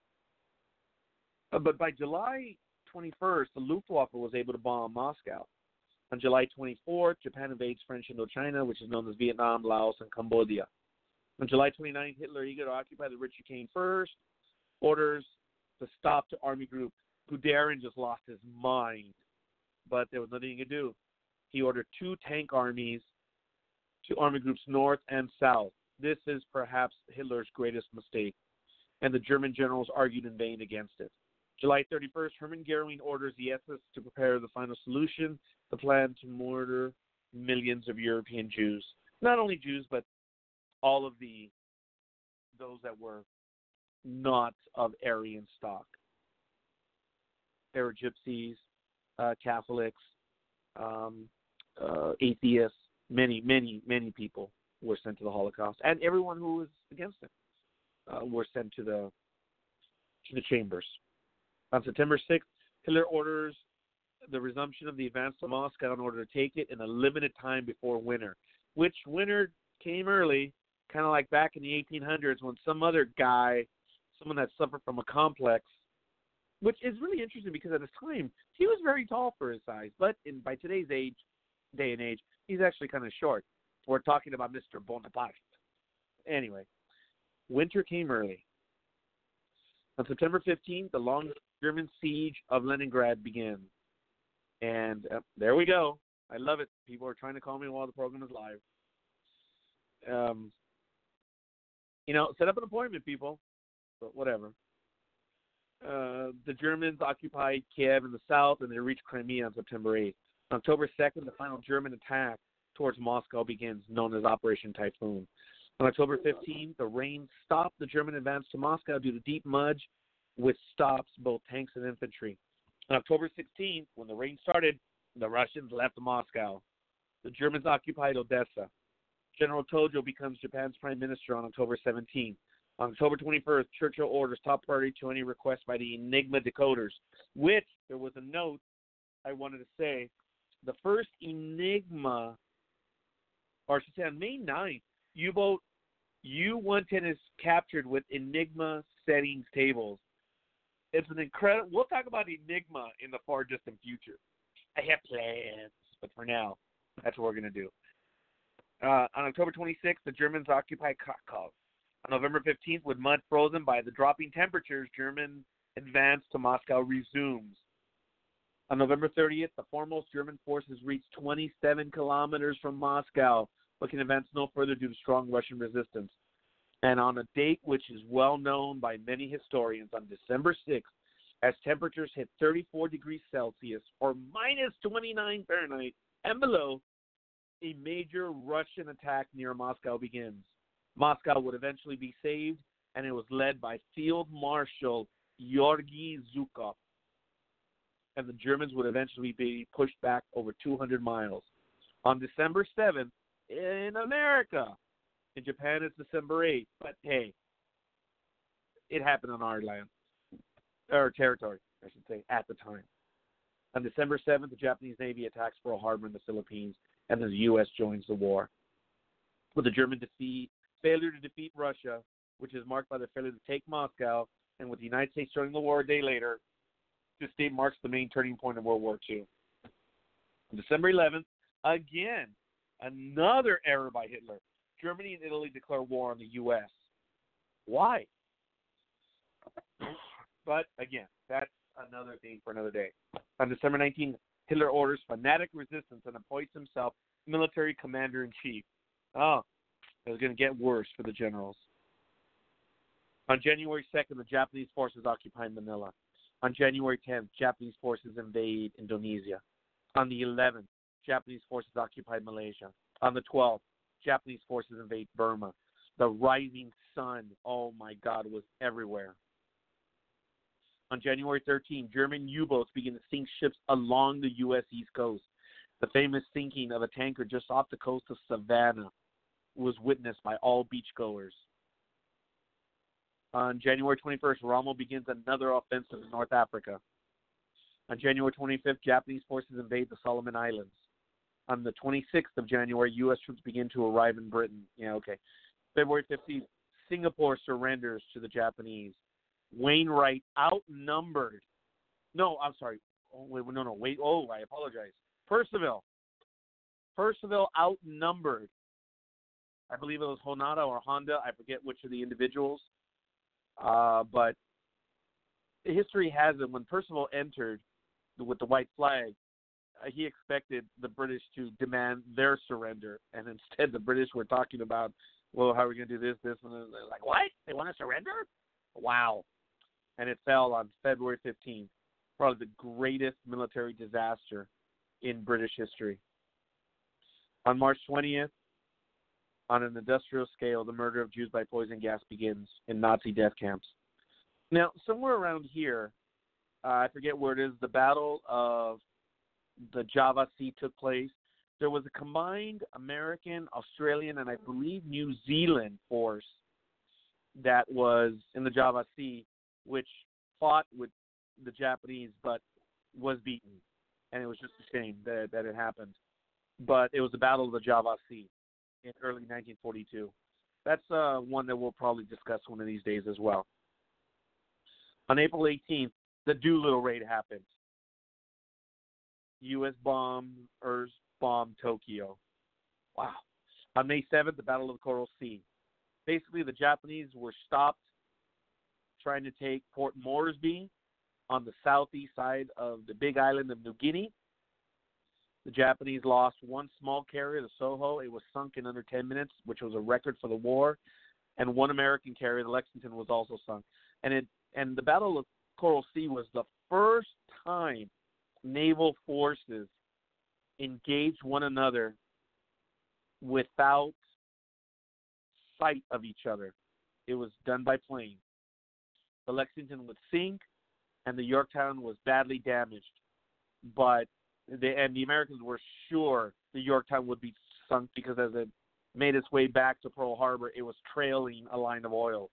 Uh, but by July twenty-first, the Luftwaffe was able to bomb Moscow. On July twenty-fourth, Japan invades French Indochina, which is known as Vietnam, Laos, and Cambodia. On July twenty-ninth, Hitler, eager to occupy the rich Ukraine first, orders to stop the Army Group. Guderian just lost his mind, but there was nothing he could do. He ordered two tank armies to Army Groups North and South. This is perhaps Hitler's greatest mistake, and the German generals argued in vain against it. July thirty-first, Hermann Goering orders the S S to prepare the final solution, the plan to murder millions of European Jews. Not only Jews, but all of the those that were not of Aryan stock. There were gypsies, uh, Catholics, um, uh, atheists, many, many, many people were sent to the Holocaust, and everyone who was against it uh, were sent to the to the chambers. On September sixth, Hitler orders the resumption of the advance to Moscow in order to take it in a limited time before winter, which winter came early, kind of like back in the eighteen hundreds when some other guy, someone that suffered from a complex, which is really interesting because at the time, he was very tall for his size, but in by today's age, day and age, he's actually kind of short. We're talking about Mister Bonaparte. Anyway, winter came early. On September fifteenth, the long German siege of Leningrad began. And uh, there we go. I love it. People are trying to call me while the program is live. Um, you know, set up an appointment, people. But whatever. Uh, the Germans occupied Kiev in the south, and they reached Crimea on September eighth. On October second, the final German attack towards Moscow begins, known as Operation Typhoon. On October fifteenth, the rain stopped the German advance to Moscow due to deep mud, which stops both tanks and infantry. On October sixteenth, when the rain started, the Russians left Moscow. The Germans occupied Odessa. General Tojo becomes Japan's prime minister on October seventeenth. On October twenty-first, Churchill orders top priority to any request by the Enigma decoders, which there was a note I wanted to say, the first Enigma, or I should say on May ninth, U-boat U one ten is captured with Enigma settings tables. It's an incredible. We'll talk about Enigma in the far distant future. I have plans, but for now, that's what we're going to do. Uh, on October twenty-sixth, the Germans occupy Krakow. On November fifteenth, with mud frozen by the dropping temperatures, German advance to Moscow resumes. On November thirtieth, the foremost German forces reach twenty-seven kilometers from Moscow, but can advance no further due to strong Russian resistance. And on a date which is well known by many historians, on December sixth, as temperatures hit thirty-four degrees Celsius or minus twenty-nine Fahrenheit and below, a major Russian attack near Moscow begins. Moscow would eventually be saved, and it was led by Field Marshal Georgy Zhukov. And the Germans would eventually be pushed back over two hundred miles. On December seventh, in America, in Japan, it's December eighth, but hey, it happened on our land, or territory, I should say, at the time. On December seventh, the Japanese Navy attacks Pearl Harbor in the Philippines, and the U S joins the war. With the German defeat, failure to defeat Russia, which is marked by the failure to take Moscow, and with the United States joining the war a day later, this date marks the main turning point of World War Two. On December eleventh, again, another error by Hitler. Germany and Italy declare war on the U S Why? But again, that's another thing for another day. On December nineteenth, Hitler orders fanatic resistance and appoints himself military commander-in-chief. Oh, it was going to get worse for the generals. On January second, the Japanese forces occupy Manila. On January tenth, Japanese forces invade Indonesia. On the eleventh, Japanese forces occupy Malaysia. On the twelfth, Japanese forces invade Burma. The rising sun, oh my God, was everywhere. On January thirteenth, German U-boats begin to sink ships along the U S East Coast. The famous sinking of a tanker just off the coast of Savannah was witnessed by all beachgoers. On January twenty-first, Rommel begins another offensive in North Africa. On January twenty-fifth, Japanese forces invade the Solomon Islands. On the twenty-sixth of January, U S troops begin to arrive in Britain. Yeah, okay. February fifteenth, Singapore surrenders to the Japanese. Wainwright outnumbered. No, I'm sorry. Oh, wait, no, no, wait. Oh, I apologize. Percival. Percival outnumbered. I believe it was Honda or Honda. I forget which of the individuals. Uh, but history has it when Percival entered with the white flag, uh, he expected the British to demand their surrender. And instead, the British were talking about, well, how are we going to do this, this, and then they're like, what? They want to surrender? Wow. And it fell on February fifteenth, probably the greatest military disaster in British history. On March twentieth, on an industrial scale, the murder of Jews by poison gas begins in Nazi death camps. Now, somewhere around here, uh, I forget where it is, the Battle of the Java Sea took place. There was a combined American, Australian, and I believe New Zealand force that was in the Java Sea, which fought with the Japanese but was beaten. And it was just a shame that, that it happened. But it was the Battle of the Java Sea in early nineteen forty-two. That's uh, one that we'll probably discuss one of these days as well. On April eighteenth, the Doolittle raid happened. U S bombers bombed Tokyo. Wow. On May seventh, the Battle of the Coral Sea. Basically, the Japanese were stopped trying to take Port Moresby on the southeast side of the big island of New Guinea. The Japanese lost one small carrier, the Soho. It was sunk in under ten minutes, which was a record for the war. And one American carrier, the Lexington, was also sunk. And it and the Battle of Coral Sea was the first time naval forces engaged one another without sight of each other. It was done by plane. The Lexington would sink, and the Yorktown was badly damaged. But the, and the Americans were sure the Yorktown would be sunk because as it made its way back to Pearl Harbor, it was trailing a line of oil.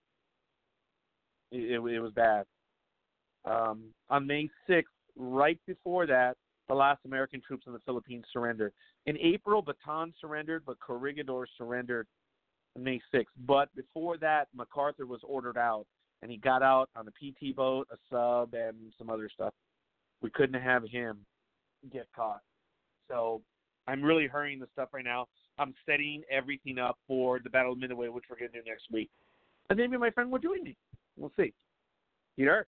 It, it, it was bad. Um, on May sixth, right before that, the last American troops in the Philippines surrendered. In April, Bataan surrendered, but Corregidor surrendered on May sixth. But before that, MacArthur was ordered out, and he got out on a P T boat, a sub, and some other stuff. We couldn't have him get caught. So I'm really hurrying the stuff right now. I'm setting everything up for the Battle of Midway, which we're going to do next week. And maybe my friend will join me. We'll see. You heard?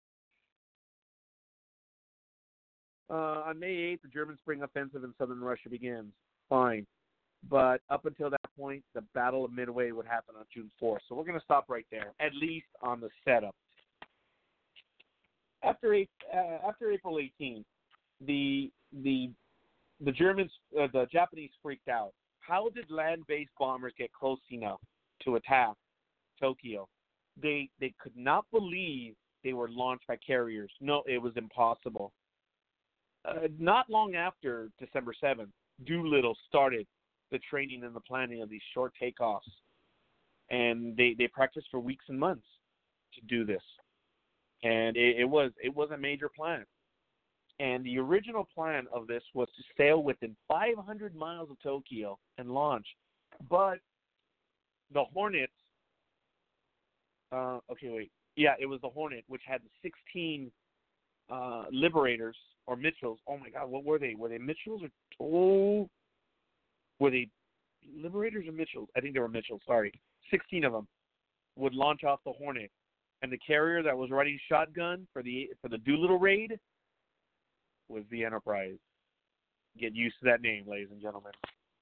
Uh, on May eighth, the German spring offensive in southern Russia begins. Fine. But up until that point, the Battle of Midway would happen on June fourth. So we're going to stop right there, at least on the setup. After eight, uh, after April eighteenth, the the the Germans, uh, the Japanese freaked out. How did land-based bombers get close enough to attack Tokyo? They they could not believe they were launched by carriers. No, it was impossible. Uh, not long after December seventh, Doolittle started the training and the planning of these short takeoffs. And they, they practiced for weeks and months to do this. And it, it was it was a major plan. And the original plan of this was to sail within five hundred miles of Tokyo and launch. But the Hornets, uh, okay, wait. Yeah, it was the Hornet, which had the sixteen uh, Liberators or Mitchells. Oh, my God, what were they? Were they Mitchells or oh, were they Liberators or Mitchells? I think they were Mitchells, sorry. sixteen of them would launch off the Hornet. And the carrier that was ready shotgun for the for the Doolittle raid was the Enterprise. Get used to that name, ladies and gentlemen.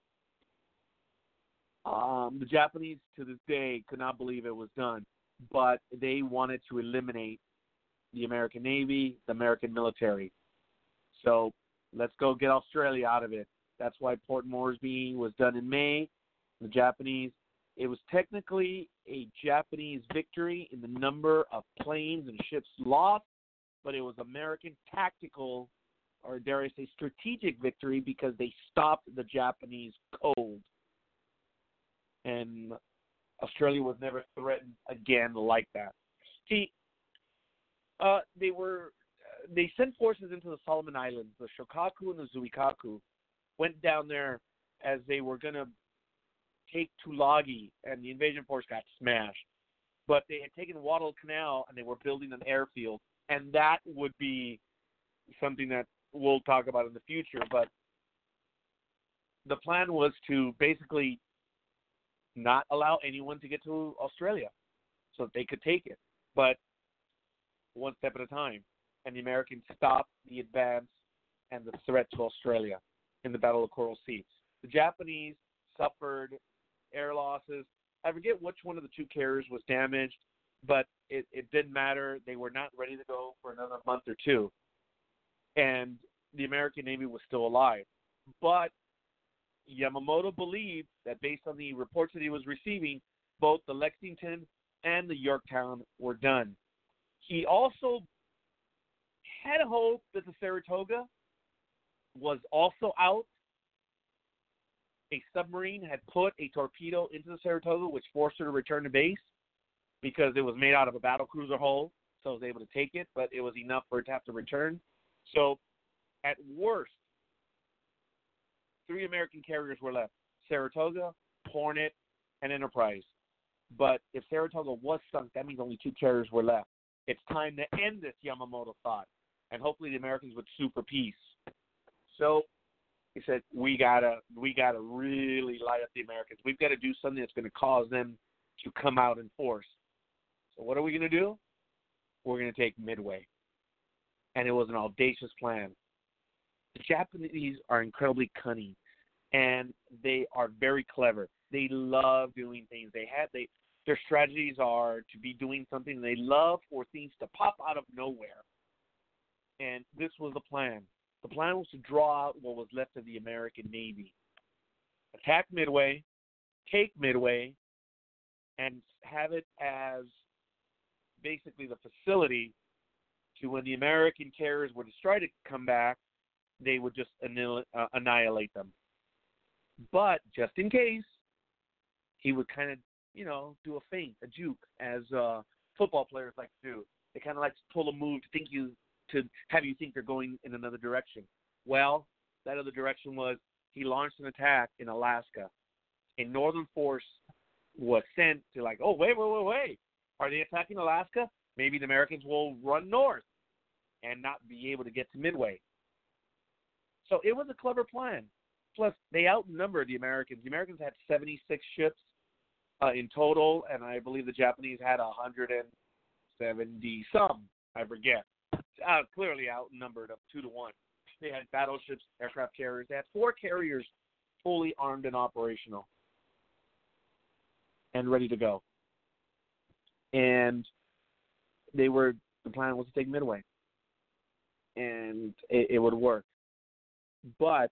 Um, the Japanese, to this day, could not believe it was done, but they wanted to eliminate the American Navy, the American military. So let's go get Australia out of it. That's why Port Moresby was done in May. The Japanese, it was technically a Japanese victory in the number of planes and ships lost, but it was American tactical, or dare I say strategic victory, because they stopped the Japanese cold. And Australia was never threatened again like that. See, uh, they were they sent forces into the Solomon Islands. The Shokaku and the Zuikaku went down there as they were going to take Tulagi, and the invasion force got smashed. But they had taken Guadalcanal, and they were building an airfield, and that would be something that we'll talk about in the future. But the plan was to basically not allow anyone to get to Australia so that they could take it, but one step at a time. And the Americans stopped the advance and the threat to Australia in the Battle of Coral Sea. The Japanese suffered air losses. I forget which one of the two carriers was damaged, but it, it didn't matter. They were not ready to go for another month or two. And the American Navy was still alive. But Yamamoto believed that based on the reports that he was receiving, both the Lexington and the Yorktown were done. He also had hope that the Saratoga was also out. A submarine had put a torpedo into the Saratoga, which forced her to return to base because it was made out of a battlecruiser hull, so I was able to take it, but it was enough for it to have to return. So, at worst, three American carriers were left: Saratoga, Hornet, and Enterprise. But if Saratoga was sunk, that means only two carriers were left. It's time to end this, Yamamoto thought, and hopefully the Americans would sue for peace. So he said, we gotta, we gotta really light up the Americans. We've got to do something that's going to cause them to come out in force. So what are we going to do? We're going to take Midway. And it was an audacious plan. The Japanese are incredibly cunning, and they are very clever. They love doing things. They have they their strategies are to be doing something. They love for things to pop out of nowhere. And this was the plan. The plan was to draw out what was left of the American Navy, attack Midway, take Midway, and have it as basically the facility to when the American carriers were to try to come back, they would just annihil- uh, annihilate them. But just in case, he would kind of, you know, do a feint, a juke, as uh, football players like to do. They kind of like to pull a move to think you, to have you think they're going in another direction. Well, that other direction was he launched an attack in Alaska. A northern force was sent to like, oh, wait, wait, wait, wait. Are they attacking Alaska? Maybe the Americans will run north and not be able to get to Midway. So it was a clever plan. Plus, they outnumbered the Americans. The Americans had seventy-six ships uh, in total, and I believe the Japanese had one hundred seventy some. I forget. Uh, clearly outnumbered of two to one. They had battleships, aircraft carriers. They had four carriers fully armed and operational and ready to go. And they were, the plan was to take Midway. And it, it would work. But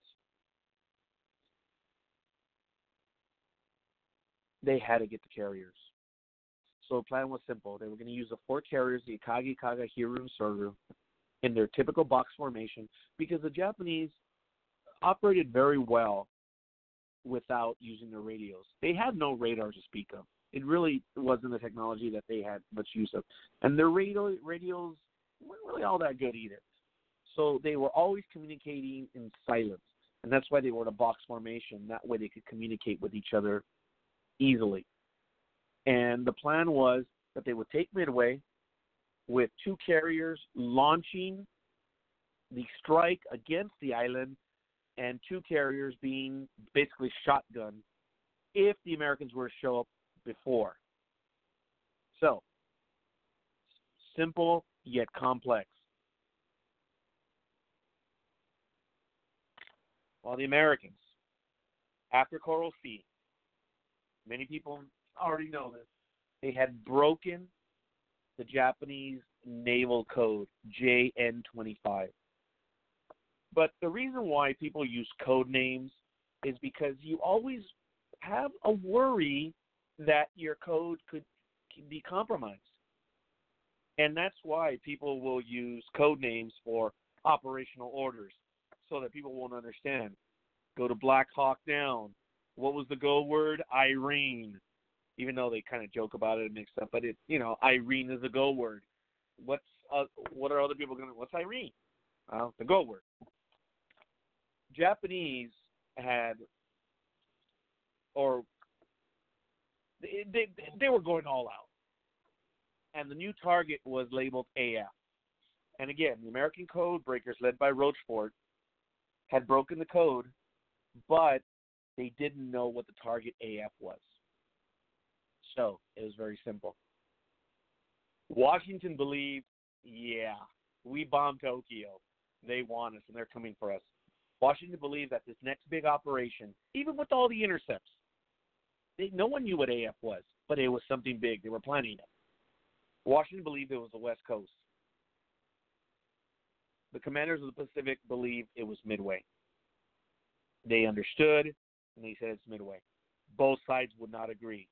they had to get the carriers. So the plan was simple. They were going to use the four carriers, the Akagi, Kaga, Hiru, and Soryu, in their typical box formation, because the Japanese operated very well without using their radios. They had no radar to speak of. It really wasn't a technology that they had much use of. And their radio, radios weren't really all that good either. So they were always communicating in silence. And that's why they were in a box formation. That way they could communicate with each other easily. And the plan was that they would take Midway with two carriers launching the strike against the island and two carriers being basically shotgun if the Americans were to show up before. So, simple yet complex. While the Americans, after Coral Sea, many people already know this, they had broken the Japanese naval code, J N twenty-five. But the reason why people use code names is because you always have a worry that your code could be compromised. And that's why people will use code names for operational orders so that people won't understand. Go to Black Hawk Down. What was the go word? Irene. Even though they kind of joke about it and mix up, but it, you know, Irene is a go word. What's uh, what are other people going to? What's Irene? Well, the go word. Japanese had, or they, they they were going all out, and the new target was labeled A F. And again, the American code breakers, led by Rochefort, had broken the code, but they didn't know what the target A F was. So it was very simple. Washington believed, yeah, we bombed Tokyo. They want us, and they're coming for us. Washington believed that this next big operation, even with all the intercepts, they, no one knew what A F was, but it was something big. They were planning it. Washington believed it was the West Coast. The commanders of the Pacific believed it was Midway. They understood, and they said it's Midway. Both sides would not agree.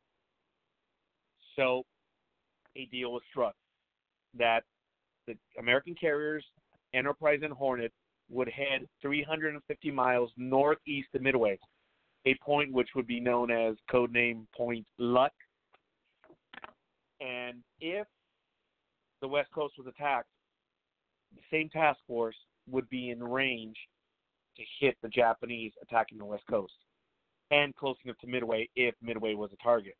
So a deal was struck that the American carriers, Enterprise and Hornet, would head three hundred fifty miles northeast of Midway, a point which would be known as codename Point Luck. And if the West Coast was attacked, the same task force would be in range to hit the Japanese attacking the West Coast and close enough to Midway if Midway was a target.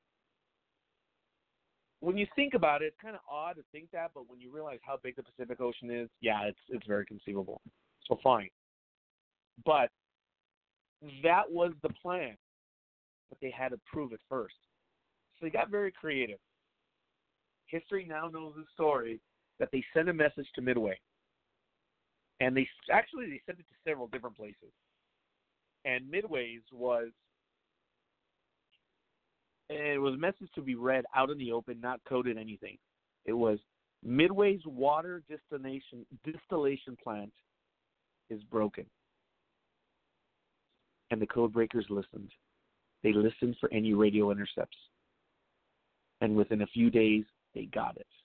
When you think about it, it's kind of odd to think that, but when you realize how big the Pacific Ocean is, yeah, it's it's very conceivable. So fine. But that was the plan, but they had to prove it first. So they got very creative. History now knows the story that they sent a message to Midway. And they actually they sent it to several different places. And Midway's was it was a message to be read out in the open, not coded anything. It was Midway's water distillation distillation plant is broken. And the code breakers listened. They listened for any radio intercepts. And within a few days, they got it.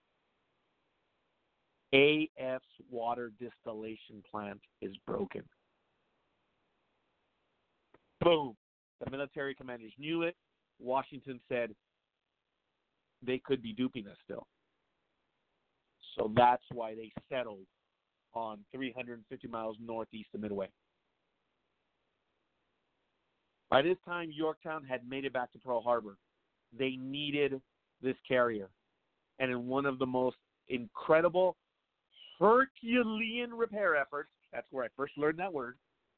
A F's water distillation plant is broken. Boom. The military commanders knew it. Washington said they could be duping us still. So that's why they settled on three hundred fifty miles northeast of Midway. By this time, Yorktown had made it back to Pearl Harbor. They needed this carrier. And in one of the most incredible Herculean repair efforts, that's where I first learned that word,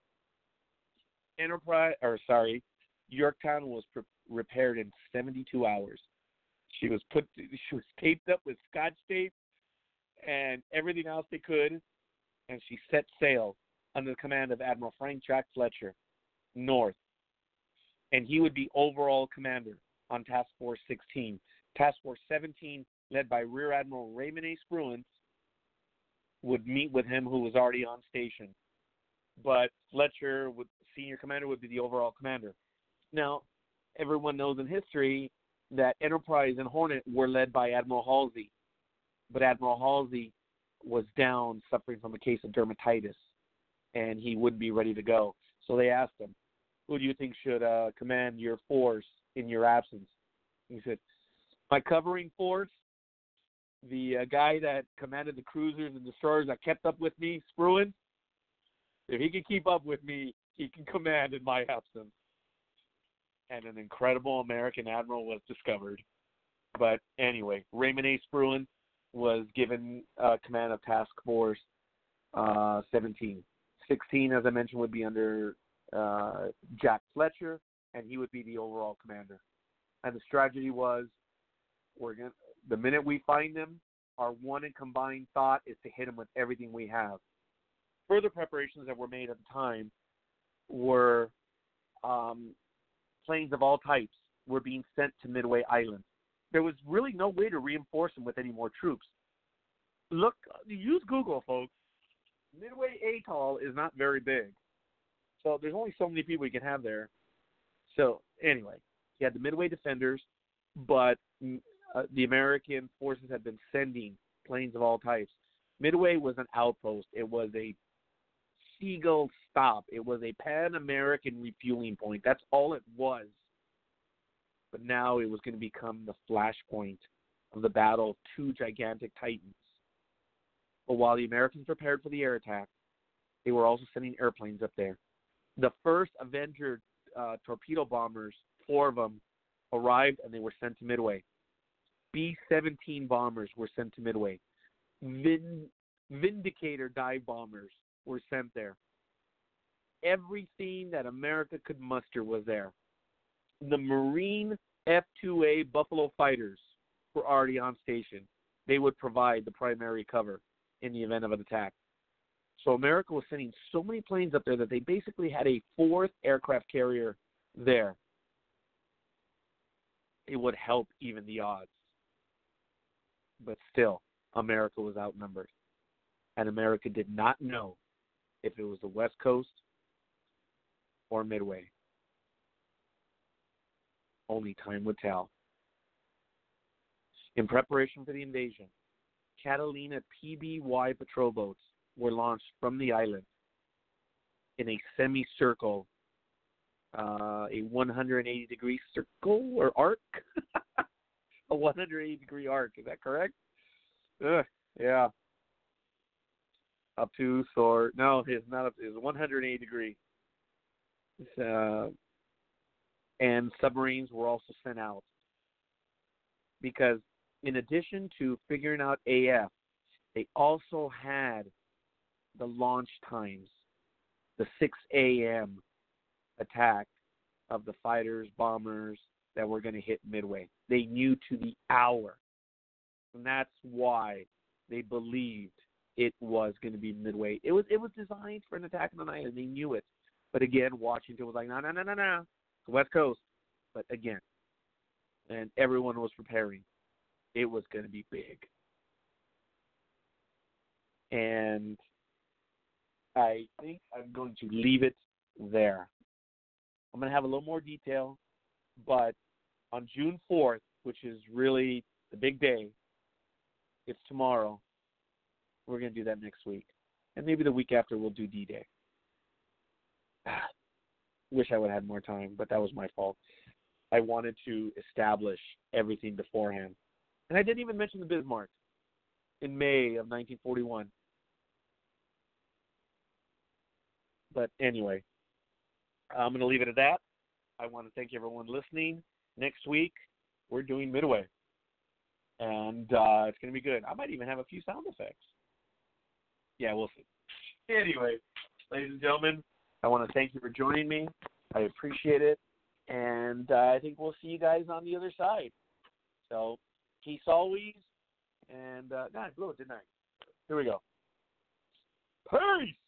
Enterprise, or sorry, Yorktown was pre- repaired in seventy-two hours. She was put, she was taped up with Scotch tape and everything else they could, and she set sail under the command of Admiral Frank Jack Fletcher north, and he would be overall commander on Task Force sixteen. Task Force seventeen, led by Rear Admiral Raymond A. Spruance, would meet with him, who was already on station. But Fletcher, would, senior commander, would be the overall commander. Now, everyone knows in history that Enterprise and Hornet were led by Admiral Halsey. But Admiral Halsey was down, suffering from a case of dermatitis, and he wouldn't be ready to go. So they asked him, who do you think should uh, command your force in your absence? He said, my covering force, the uh, guy that commanded the cruisers and destroyers that kept up with me, Spruance, if he can keep up with me, he can command in my absence. And an incredible American admiral was discovered. But anyway, Raymond A. Spruance was given uh, command of Task Force uh, seventeen. sixteen, as I mentioned, would be under uh, Jack Fletcher, and he would be the overall commander. And the strategy was, we're gonna, the minute we find them, our one and combined thought is to hit them with everything we have. Further preparations that were made at the time were um, planes of all types were being sent to Midway Island. There was really no way to reinforce them with any more troops. Look, use Google, folks. Midway Atoll is not very big. So there's only so many people you can have there. So anyway, you had the Midway Defenders, but uh, the American forces had been sending planes of all types. Midway was an outpost. It was a seagull stop. It was a Pan-American refueling point. That's all it was. But now it was going to become the flashpoint of the battle of two gigantic titans. But while the Americans prepared for the air attack, they were also sending airplanes up there. The first Avenger uh, torpedo bombers, four of them, arrived and they were sent to Midway. B seventeen bombers were sent to Midway. Vin- Vindicator dive bombers were sent there. Everything that America could muster was there. The Marine F two A Buffalo fighters were already on station. They would provide the primary cover in the event of an attack. So America was sending so many planes up there that they basically had a fourth aircraft carrier there. It would help even the odds. But still, America was outnumbered. And America did not know if it was the West Coast or Midway. Only time would tell. In preparation for the invasion, Catalina P B Y patrol boats were launched from the island in a semicircle, uh, a one hundred eighty degree circle or arc, a one hundred eighty degree arc. Is that correct? Ugh, yeah. Up to or no, it's not up. It's one hundred eighty degree. Uh, and submarines were also sent out because, in addition to figuring out A F, they also had the launch times, the six a.m. attack of the fighters, bombers that were going to hit Midway. They knew to the hour. And that's why they believed it was going to be Midway. It was it was designed for an attack on an island. They knew it. But again, Washington was like, no, no, no, no, no. It's the West Coast. But again, and everyone was preparing. It was going to be big. And I think I'm going to leave it there. I'm going to have a little more detail, but on June fourth, which is really the big day, it's tomorrow, we're going to do that next week. And maybe the week after we'll do D-Day. Wish I would have had more time, but that was my fault. I wanted to establish everything beforehand. And I didn't even mention the Bismarck in May of nineteen forty-one. But anyway, I'm going to leave it at that. I want to thank everyone listening. Next week, we're doing Midway. And uh, it's going to be good. I might even have a few sound effects. Yeah, we'll see. Anyway, ladies and gentlemen, I want to thank you for joining me. I appreciate it. And uh, I think we'll see you guys on the other side. So, peace always. And, uh, God, I blew it, didn't I? Here we go. Peace!